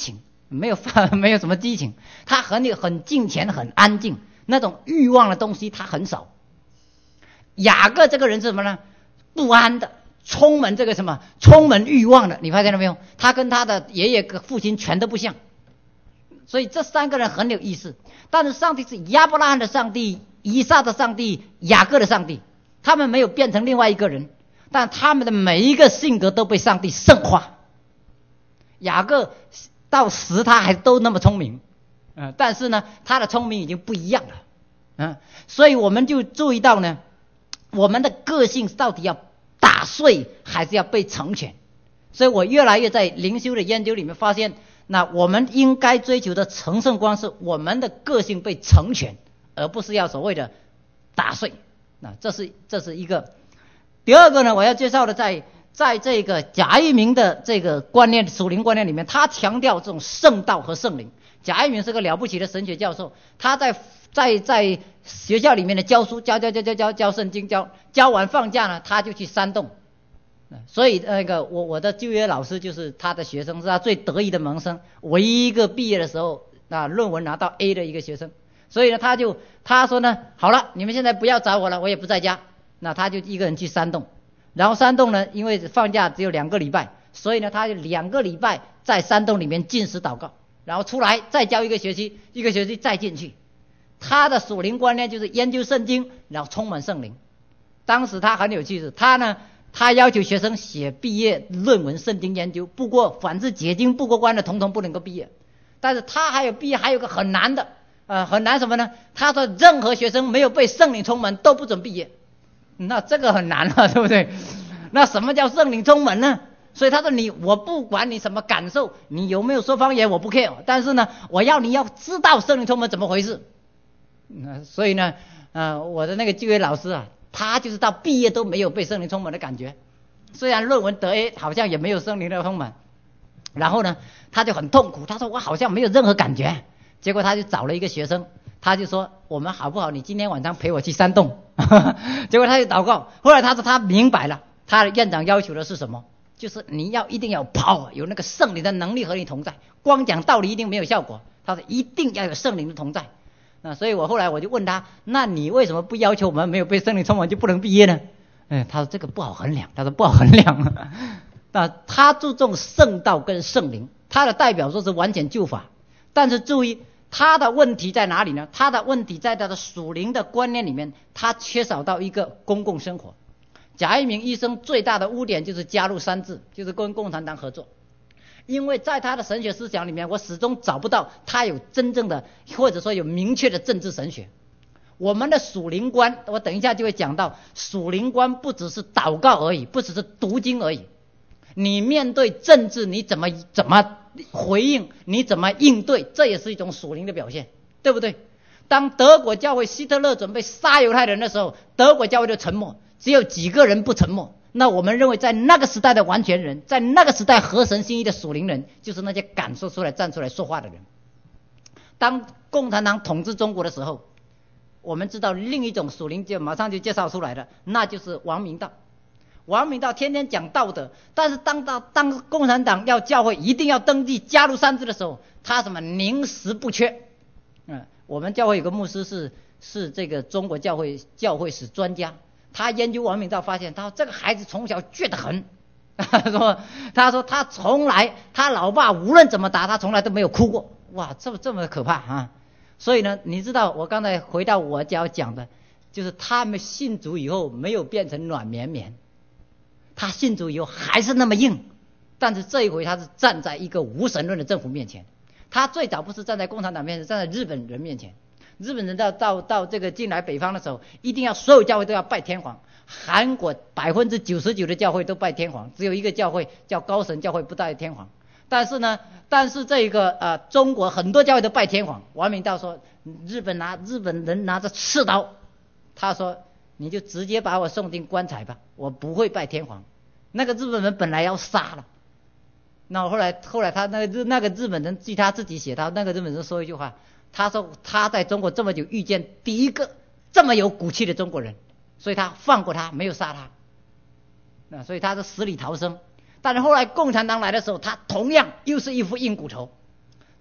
没有没有什么激情，他很很敬虔，很安静，那种欲望的东西他很少。雅各这个人是什么呢？不安的，充满这个什么，充满欲望的，你发现了没有？他跟他的爷爷跟父亲全都不像。所以这三个人很有意思，但是上帝是亚伯拉罕的上帝、以撒的上帝、雅各的上帝，他们没有变成另外一个人，但他们的每一个性格都被上帝圣化。雅各到死他还都那么聪明，嗯、呃，但是呢，他的聪明已经不一样了，嗯、呃，所以我们就注意到呢，我们的个性到底要打碎还是要被成全？所以我越来越在灵修的研究里面发现，那我们应该追求的成圣观是我们的个性被成全，而不是要所谓的打碎。那这是这是一个。第二个呢，我要介绍的在在这个贾一鸣的这个观念属灵观念里面，他强调这种圣道和圣灵。贾一鸣是个了不起的神学教授，他在在在学校里面的教书，教教教教教教圣经，教教完放假呢，他就去山洞。所以那个我我的就业老师就是他的学生，是他最得意的门生，唯一一个毕业的时候那论文拿到 A 的一个学生。所以呢，他就他说呢，好了，你们现在不要找我了，我也不在家。那他就一个人去山洞，然后山洞呢，因为放假只有两个礼拜，所以呢，他就两个礼拜在山洞里面禁食祷告，然后出来再教一个学期，一个学期再进去。他的属灵观念就是研究圣经，然后充满圣灵。当时他很有趣，他呢。他要求学生写毕业论文圣经研究，不过凡是解经不过关的统统不能够毕业。但是他还有毕业还有个很难的呃，很难什么呢？他说任何学生没有被圣灵充满都不准毕业。那这个很难了，对不对？那什么叫圣灵充满呢？所以他说你我不管你什么感受，你有没有说方言我不 care， 但是呢我要你要知道圣灵充满怎么回事。那所以呢呃，我的那个就业老师啊，他就是到毕业都没有被圣灵充满的感觉，虽然论文得 A， 好像也没有圣灵的充满。然后呢，他就很痛苦，他说我好像没有任何感觉。结果他就找了一个学生，他就说我们好不好？你今天晚上陪我去山洞。结果他就祷告，后来他说他明白了，他的院长要求的是什么？就是你要一定要有 power， 有那个圣灵的能力和你同在，光讲道理一定没有效果。他说一定要有圣灵的同在。那所以我后来我就问他，那你为什么不要求我们没有被圣灵充满就不能毕业呢？哎，他说这个不好衡量，他说不好衡量。那他注重圣道跟圣灵，他的代表说是完全救法，但是注意他的问题在哪里呢？他的问题在他的属灵的观念里面，他缺少到一个公共生活。贾一鸣医生最大的污点就是加入三自，就是跟共产党合作。因为在他的神学思想里面，我始终找不到他有真正的或者说有明确的政治神学。我们的属灵观，我等一下就会讲到，属灵观不只是祷告而已，不只是读经而已。你面对政治你怎么怎么回应，你怎么应对，这也是一种属灵的表现，对不对？当德国教会希特勒准备杀犹太人的时候，德国教会就沉默，只有几个人不沉默。那我们认为在那个时代的完全人，在那个时代合神心意的属灵人，就是那些敢说出来站出来说话的人。当共产党统治中国的时候，我们知道另一种属灵就马上就介绍出来了，那就是王明道。王明道天天讲道德，但是当到当共产党要教会一定要登记加入三自的时候，他什么宁死不缺。嗯，我们教会有个牧师是是这个中国教会教会史专家，他研究王明道发现，他说这个孩子从小倔得很。他说他说他从来他老爸无论怎么打他从来都没有哭过。哇，这么这么可怕啊！所以呢，你知道我刚才回到我要讲的，就是他们信主以后没有变成软绵绵，他信主以后还是那么硬，但是这一回他是站在一个无神论的政府面前。他最早不是站在共产党面前，站在日本人面前。日本人到到到这个进来北方的时候，一定要所有教会都要拜天皇。韩国百分之九十九的教会都拜天皇，只有一个教会叫高神教会不拜天皇。但是呢，但是这个呃中国很多教会都拜天皇。王明道说，日本拿日本人拿着刺刀，他说你就直接把我送进棺材吧，我不会拜天皇。那个日本人本来要杀了，那后来后来他那个那个日本人据他自己写，他那个日本人说一句话，他说他在中国这么久遇见第一个这么有骨气的中国人，所以他放过他，没有杀他。那所以他是死里逃生。但是后来共产党来的时候，他同样又是一副硬骨头。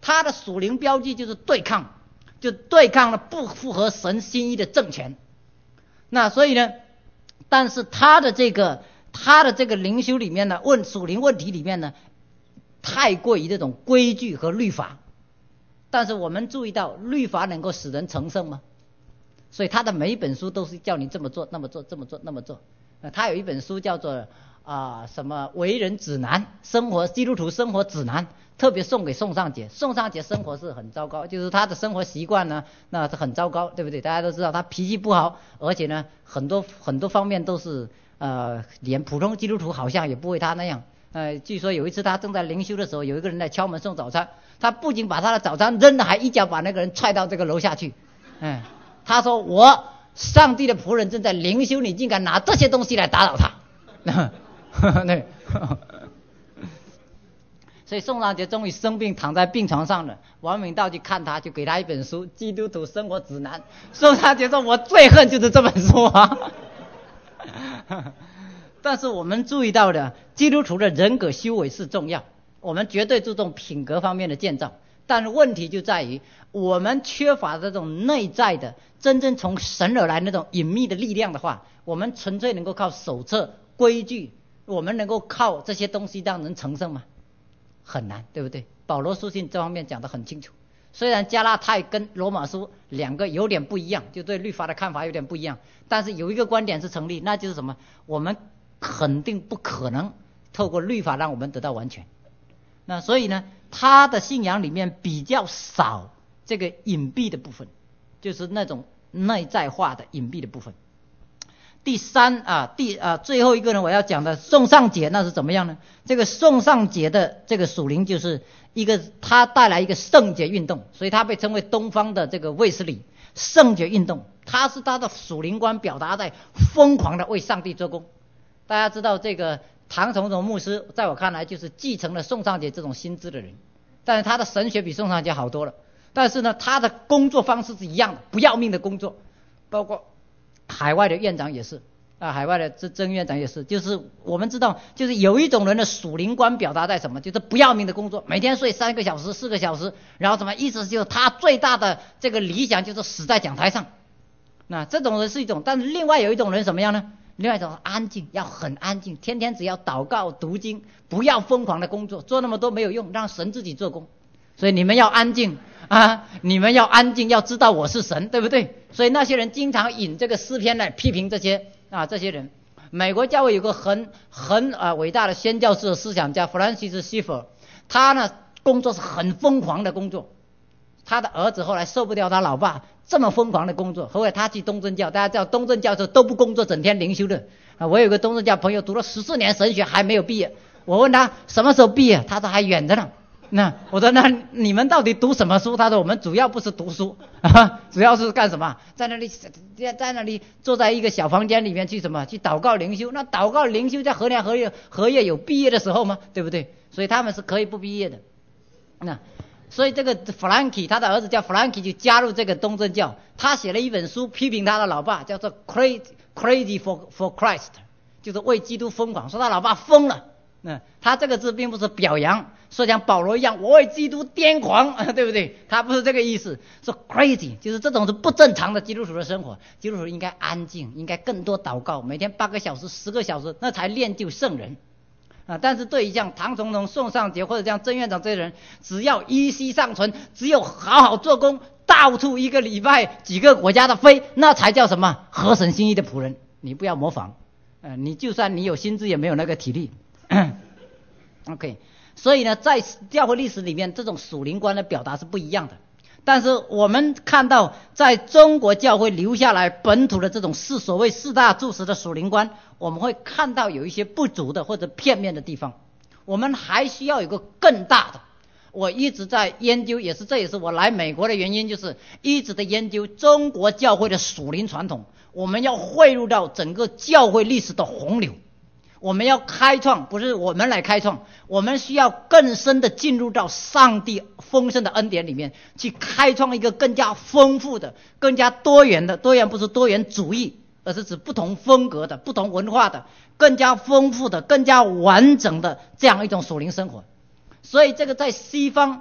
他的属灵标记就是对抗，就对抗了不符合神心意的政权。那所以呢，但是他的这个他的这个灵修里面呢，问属灵问题里面呢，太过于这种规矩和律法。但是我们注意到，律法能够使人成圣吗？所以他的每一本书都是叫你这么做那么做这么做那么做。呃、他有一本书叫做啊、呃、什么为人指南，生活基督徒生活指南，特别送给宋尚节。宋尚节生活是很糟糕，就是他的生活习惯呢，那是很糟糕，对不对？大家都知道他脾气不好，而且呢很多很多方面都是呃连普通基督徒好像也不会他那样。呃，据说有一次他正在灵修的时候，有一个人来敲门送早餐，他不仅把他的早餐扔了，还一脚把那个人踹到这个楼下去。嗯，他说我上帝的仆人正在灵修，你竟敢拿这些东西来打扰他。对。所以宋尚节终于生病躺在病床上了，王明道去看他，就给他一本书《基督徒生活指南》。宋尚节说我最恨就是这本书啊。但是我们注意到的，基督徒的人格修为是重要，我们绝对注重品格方面的建造，但是问题就在于我们缺乏这种内在的真正从神而来那种隐秘的力量的话，我们纯粹能够靠手册规矩，我们能够靠这些东西让人成圣吗？很难，对不对？保罗书信这方面讲得很清楚，虽然加拉太跟罗马书两个有点不一样，就对律法的看法有点不一样，但是有一个观点是成立，那就是什么？我们肯定不可能透过律法让我们得到完全。那所以呢，他的信仰里面比较少这个隐蔽的部分，就是那种内在化的隐蔽的部分。第三啊，第啊最后一个呢，我要讲的宋尚节那是怎么样呢？这个宋尚节的这个属灵就是一个，他带来一个圣洁运动，所以他被称为东方的这个卫斯理。圣洁运动，他是他的属灵观表达在疯狂的为上帝做工。大家知道这个唐崇荣牧师，在我看来就是继承了宋尚节这种心智的人，但是他的神学比宋尚节好多了。但是呢，他的工作方式是一样的，不要命的工作，包括海外的院长也是啊，海外的曾院长也是，就是我们知道，就是有一种人的属灵观表达在什么，就是不要命的工作，每天睡三个小时、四个小时，然后什么意思就是他最大的这个理想就是死在讲台上。那这种人是一种，但是另外有一种人什么样呢？另外一种安静，要很安静，天天只要祷告读经，不要疯狂的工作，做那么多没有用，让神自己做工。所以你们要安静啊，你们要安静，要知道我是神，对不对？所以那些人经常引这个诗篇来批评这些啊这些人。美国教会有个很很啊伟大的宣教士的思想家弗兰西斯·希弗，他呢工作是很疯狂的工作。他的儿子后来受不了他老爸这么疯狂的工作，后来他去东正教，大家知道东正教都不工作，整天灵修的啊。我有个东正教朋友读了十四年神学还没有毕业，我问他什么时候毕业，他说还远着呢。那我说那你们到底读什么书？他说我们主要不是读书啊，主要是干什么？在那里在那里坐在一个小房间里面去什么去祷告灵修。那祷告灵修在何年何月何月有毕业的时候吗？对不对？所以他们是可以不毕业的。那所以这个弗兰基，他的儿子叫弗兰基，就加入这个东正教。他写了一本书批评他的老爸，叫做 Crazy Crazy for for Christ， 就是为基督疯狂，说他老爸疯了。那他这个字并不是表扬，说像保罗一样我为基督癫狂，对不对？他不是这个意思，说 crazy 就是这种是不正常的基督徒的生活。基督徒应该安静，应该更多祷告，每天八个小时、十个小时，那才练就圣人。啊，但是对于像唐崇荣、宋尚节或者像曾院长这些人，只要一息尚存，只有好好做工，到处一个礼拜几个国家的飞，那才叫什么合神心意的仆人。你不要模仿，呃，你就算你有心智，也没有那个体力。OK， 所以呢，在教会历史里面，这种属灵观的表达是不一样的。但是我们看到，在中国教会留下来本土的这种四所谓四大柱石的属灵观，我们会看到有一些不足的或者片面的地方，我们还需要有个更大的。我一直在研究，也是这也是我来美国的原因，就是一直在研究中国教会的属灵传统。我们要汇入到整个教会历史的洪流。我们要开创，不是我们来开创，我们需要更深的进入到上帝丰盛的恩典里面，去开创一个更加丰富的、更加多元的，多元不是多元主义，而是指不同风格的、不同文化的、更加丰富的、更加完整的这样一种属灵生活。所以这个在西方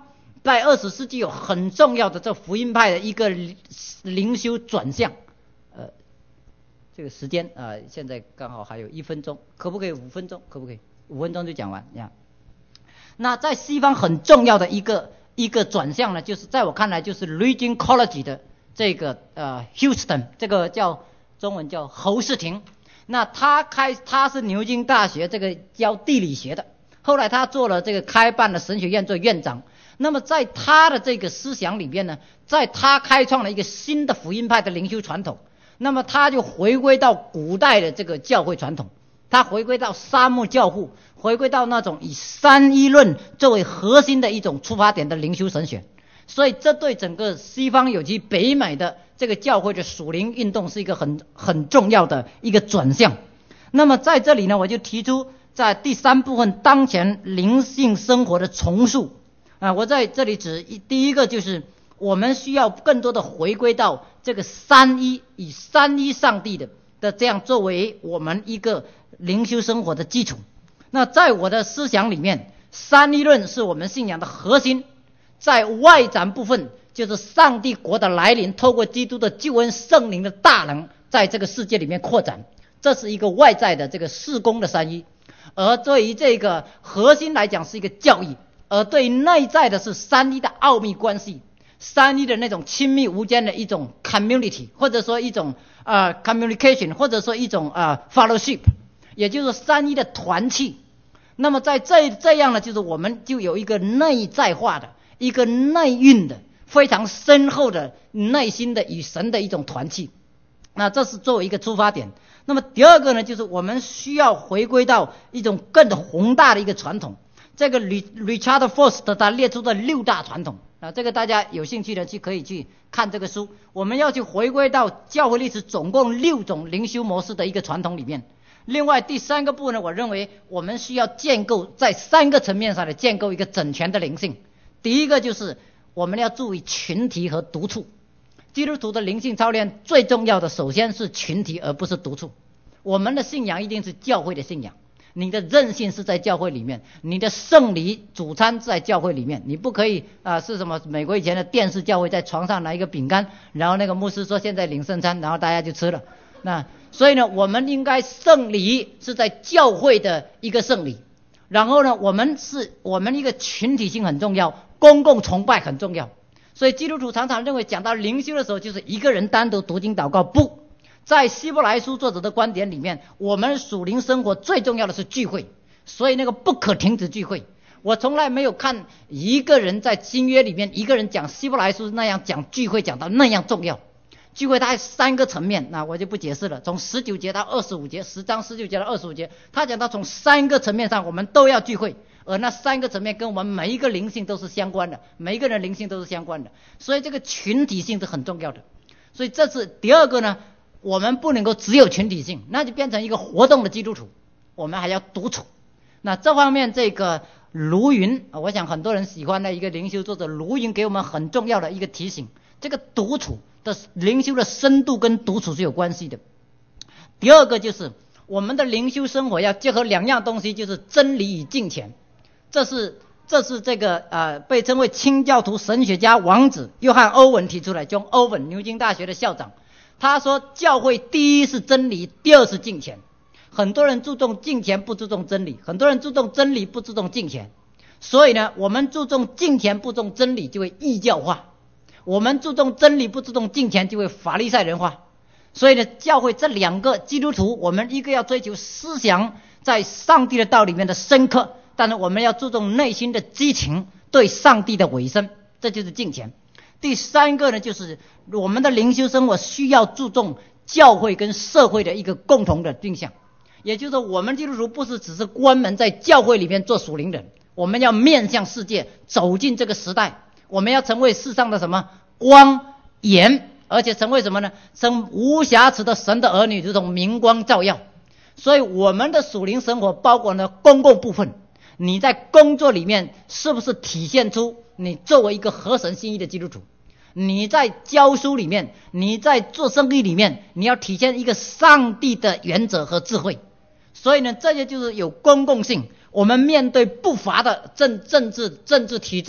在二十世纪有很重要的这福音派的一个灵修转向。呃，这个时间啊、呃，现在刚好还有一分钟，可不可以五分钟？可不可以五分钟就讲完呀？那在西方很重要的一个一个转向呢，就是在我看来就是 Regent College 的这个呃 Houston， 这个叫中文叫侯世廷。那他开他是牛津大学这个教地理学的，后来他做了这个开办了神学院做院长。那么在他的这个思想里面呢，在他开创了一个新的福音派的灵修传统。那么他就回归到古代的这个教会传统，他回归到沙漠教父，回归到那种以三一论作为核心的一种出发点的灵修神学。所以这对整个西方以及北美的这个教会的属灵运动是一个很很重要的一个转向。那么在这里呢，我就提出在第三部分当前灵性生活的重塑啊，我在这里指第一个就是我们需要更多的回归到这个三一，以三一上帝的的这样作为我们一个灵修生活的基础。那在我的思想里面，三一论是我们信仰的核心。在外展部分，就是上帝国的来临，透过基督的救恩圣灵的大能在这个世界里面扩展，这是一个外在的这个事工的三一。而对于这个核心来讲是一个教义，而对于内在的是三一的奥秘关系，三一的那种亲密无间的一种 community， 或者说一种呃 communication， 或者说一种呃 fellowship， 也就是三一的团契。那么在这这样呢，就是我们就有一个内在化的一个内蕴的非常深厚的内心的与神的一种团契。那这是作为一个出发点。那么第二个呢，就是我们需要回归到一种更宏大的一个传统。这个 Richard Foster 他列出的六大传统啊，这个大家有兴趣的去可以去看这个书。我们要去回归到教会历史总共六种灵修模式的一个传统里面。另外第三个部分呢，我认为我们需要建构在三个层面上的建构一个整全的灵性。第一个就是我们要注意群体和独处。基督徒的灵性操练最重要的首先是群体，而不是独处。我们的信仰一定是教会的信仰，你的韧性是在教会里面，你的圣礼主餐在教会里面，你不可以啊、呃、是什么美国以前的电视教会，在床上拿一个饼干，然后那个牧师说现在领圣餐，然后大家就吃了。那所以呢，我们应该圣礼是在教会的一个圣礼，然后呢，我们是我们一个群体性很重要，公共崇拜很重要。所以基督徒常常认为讲到灵修的时候就是一个人单独读经祷告，不在希伯来书作者的观点里面，我们属灵生活最重要的是聚会，所以那个不可停止聚会。我从来没有看一个人在新约里面一个人讲希伯来书那样讲聚会讲到那样重要。聚会它有三个层面，那我就不解释了，从十九节到二十五节，十章十九节到二十五节，他讲到从三个层面上我们都要聚会，而那三个层面跟我们每一个灵性都是相关的，每一个人灵性都是相关的，所以这个群体性是很重要的。所以这是第二个呢，我们不能够只有群体性，那就变成一个活动的基督徒，我们还要独处。那这方面这个卢云，我想很多人喜欢的一个灵修作者卢云给我们很重要的一个提醒，这个独处的灵修的深度跟独处是有关系的。第二个就是我们的灵修生活要结合两样东西，就是真理与敬虔。这是这是这个呃被称为清教徒神学家王子约翰欧文提出来，john Owen 牛津大学的校长，他说教会第一是真理，第二是敬虔。很多人注重敬虔不注重真理，很多人注重真理不注重敬虔，所以呢我们注重敬虔不注重真理就会异教化，我们注重真理不注重敬虔就会法利赛人化。所以呢教会这两个基督徒，我们一个要追求思想在上帝的道里面的深刻，但是我们要注重内心的激情，对上帝的委身，这就是敬虔。第三个呢，就是我们的灵修生活需要注重教会跟社会的一个共同的定向，也就是说我们基督徒不是只是关门在教会里面做属灵人，我们要面向世界，走进这个时代，我们要成为世上的什么光盐，而且成为什么呢？成无瑕疵的神的儿女，如同明光照耀。所以我们的属灵生活包括了公共部分，你在工作里面是不是体现出你作为一个合神心意的基督徒？你在教书里面，你在做生意里面，你要体现一个上帝的原则和智慧。所以呢，这些就是有公共性。我们面对不乏的政政治政治体制，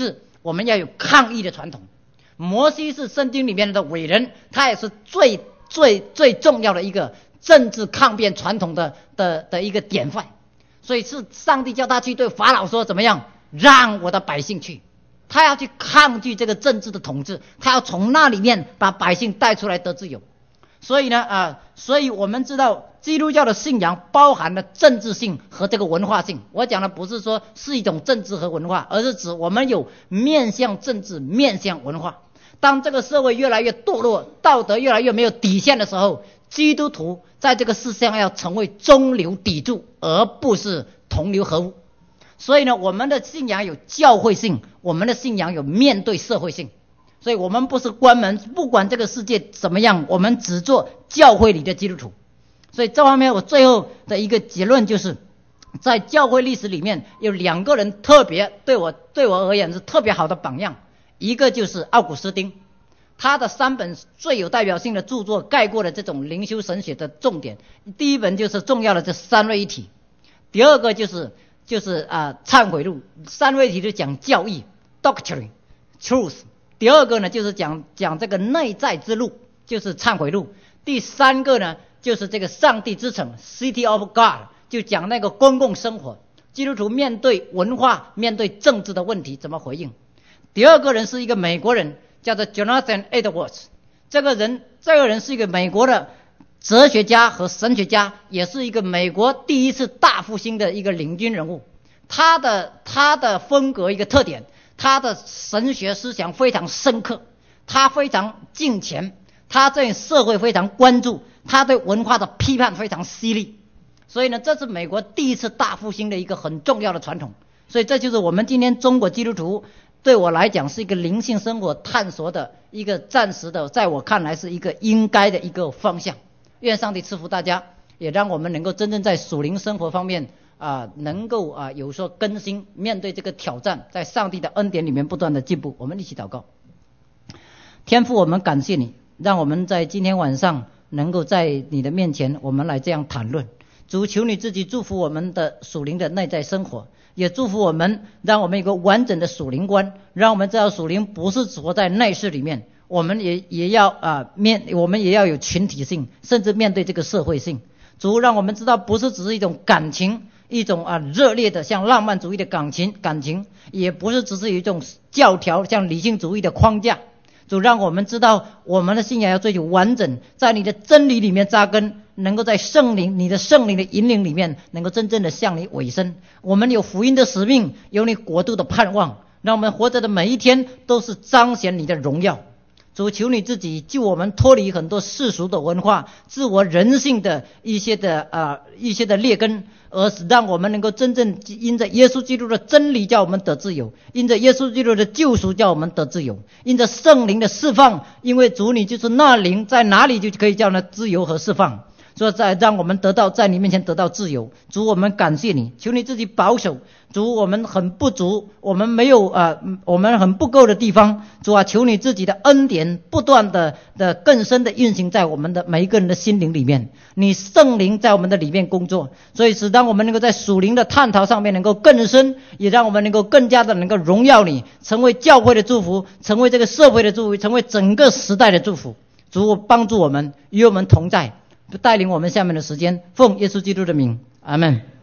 我们要有抗议的传统。摩西是圣经里面的伟人，他也是最最最重要的一个政治抗辩传统的的的一个典范。所以是上帝叫他去对法老说怎么样，让我的百姓去，他要去抗拒这个政治的统治，他要从那里面把百姓带出来得自由。所以呢啊、呃，所以我们知道基督教的信仰包含了政治性和这个文化性。我讲的不是说是一种政治和文化，而是指我们有面向政治面向文化。当这个社会越来越堕落，道德越来越没有底线的时候，基督徒在这个世上要成为中流砥柱，而不是同流合污。所以呢，我们的信仰有教会性，我们的信仰有面对社会性。所以我们不是关门，不管这个世界怎么样，我们只做教会里的基督徒。所以这方面我最后的一个结论就是，在教会历史里面有两个人特别对我对我而言是特别好的榜样。一个就是奥古斯丁，他的三本最有代表性的著作概括了这种灵修神学的重点。第一本就是重要的这三位一体，第二个就是就是啊忏悔录，三位一体就讲教义 doctrine truth， 第二个呢就是讲讲这个内在之路，就是忏悔录，第三个呢就是这个上帝之城 City of God， 就讲那个公共生活，基督徒面对文化面对政治的问题怎么回应。第二个人是一个美国人，叫做 Jonathan Edwards。 这个人这个人是一个美国的哲学家和神学家，也是一个美国第一次大复兴的一个领军人物。他的他的风格一个特点，他的神学思想非常深刻，他非常敬虔，他对社会非常关注，他对文化的批判非常犀利。所以呢，这是美国第一次大复兴的一个很重要的传统。所以这就是我们今天中国基督徒对我来讲是一个灵性生活探索的一个暂时的，在我看来是一个应该的一个方向。愿上帝赐福大家，也让我们能够真正在属灵生活方面啊、呃，能够啊、呃、有所更新，面对这个挑战，在上帝的恩典里面不断的进步。我们一起祷告。天父，我们感谢你，让我们在今天晚上能够在你的面前，我们来这样谈论。主，求你自己祝福我们的属灵的内在生活，也祝福我们，让我们有个完整的属灵观，让我们知道属灵不是只活在内室里面，我们也也要啊、呃、面，我们也要有群体性，甚至面对这个社会性。主，让我们知道不是只是一种感情，一种啊热烈的像浪漫主义的感情感情，也不是只是一种教条像理性主义的框架。主，让我们知道我们的信仰要追求完整，在你的真理里面扎根，能够在圣灵你的圣灵的引领里面能够真正的向你委身。我们有福音的使命，有你国度的盼望，让我们活着的每一天都是彰显你的荣耀。主，求你自己救我们脱离很多世俗的文化、自我人性的一些的啊、呃、一些的劣根，而让我们能够真正因着耶稣基督的真理叫我们得自由，因着耶稣基督的救赎叫我们得自由，因着圣灵的释放，因为主你就是那灵，在哪里就可以叫那自由和释放。所以在让我们得到在你面前得到自由。主，我们感谢你，求你自己保守。主，我们很不足，我们没有啊、呃，我们很不够的地方。主啊，求你自己的恩典不断的的更深的运行在我们的每一个人的心灵里面，你圣灵在我们的里面工作，所以使当我们能够在属灵的探讨上面能够更深，也让我们能够更加的能够荣耀你，成为教会的祝福，成为这个社会的祝福，成为整个时代的祝福。主，帮助我们，与我们同在，带领我们下面的时间，奉耶稣基督的名，阿们。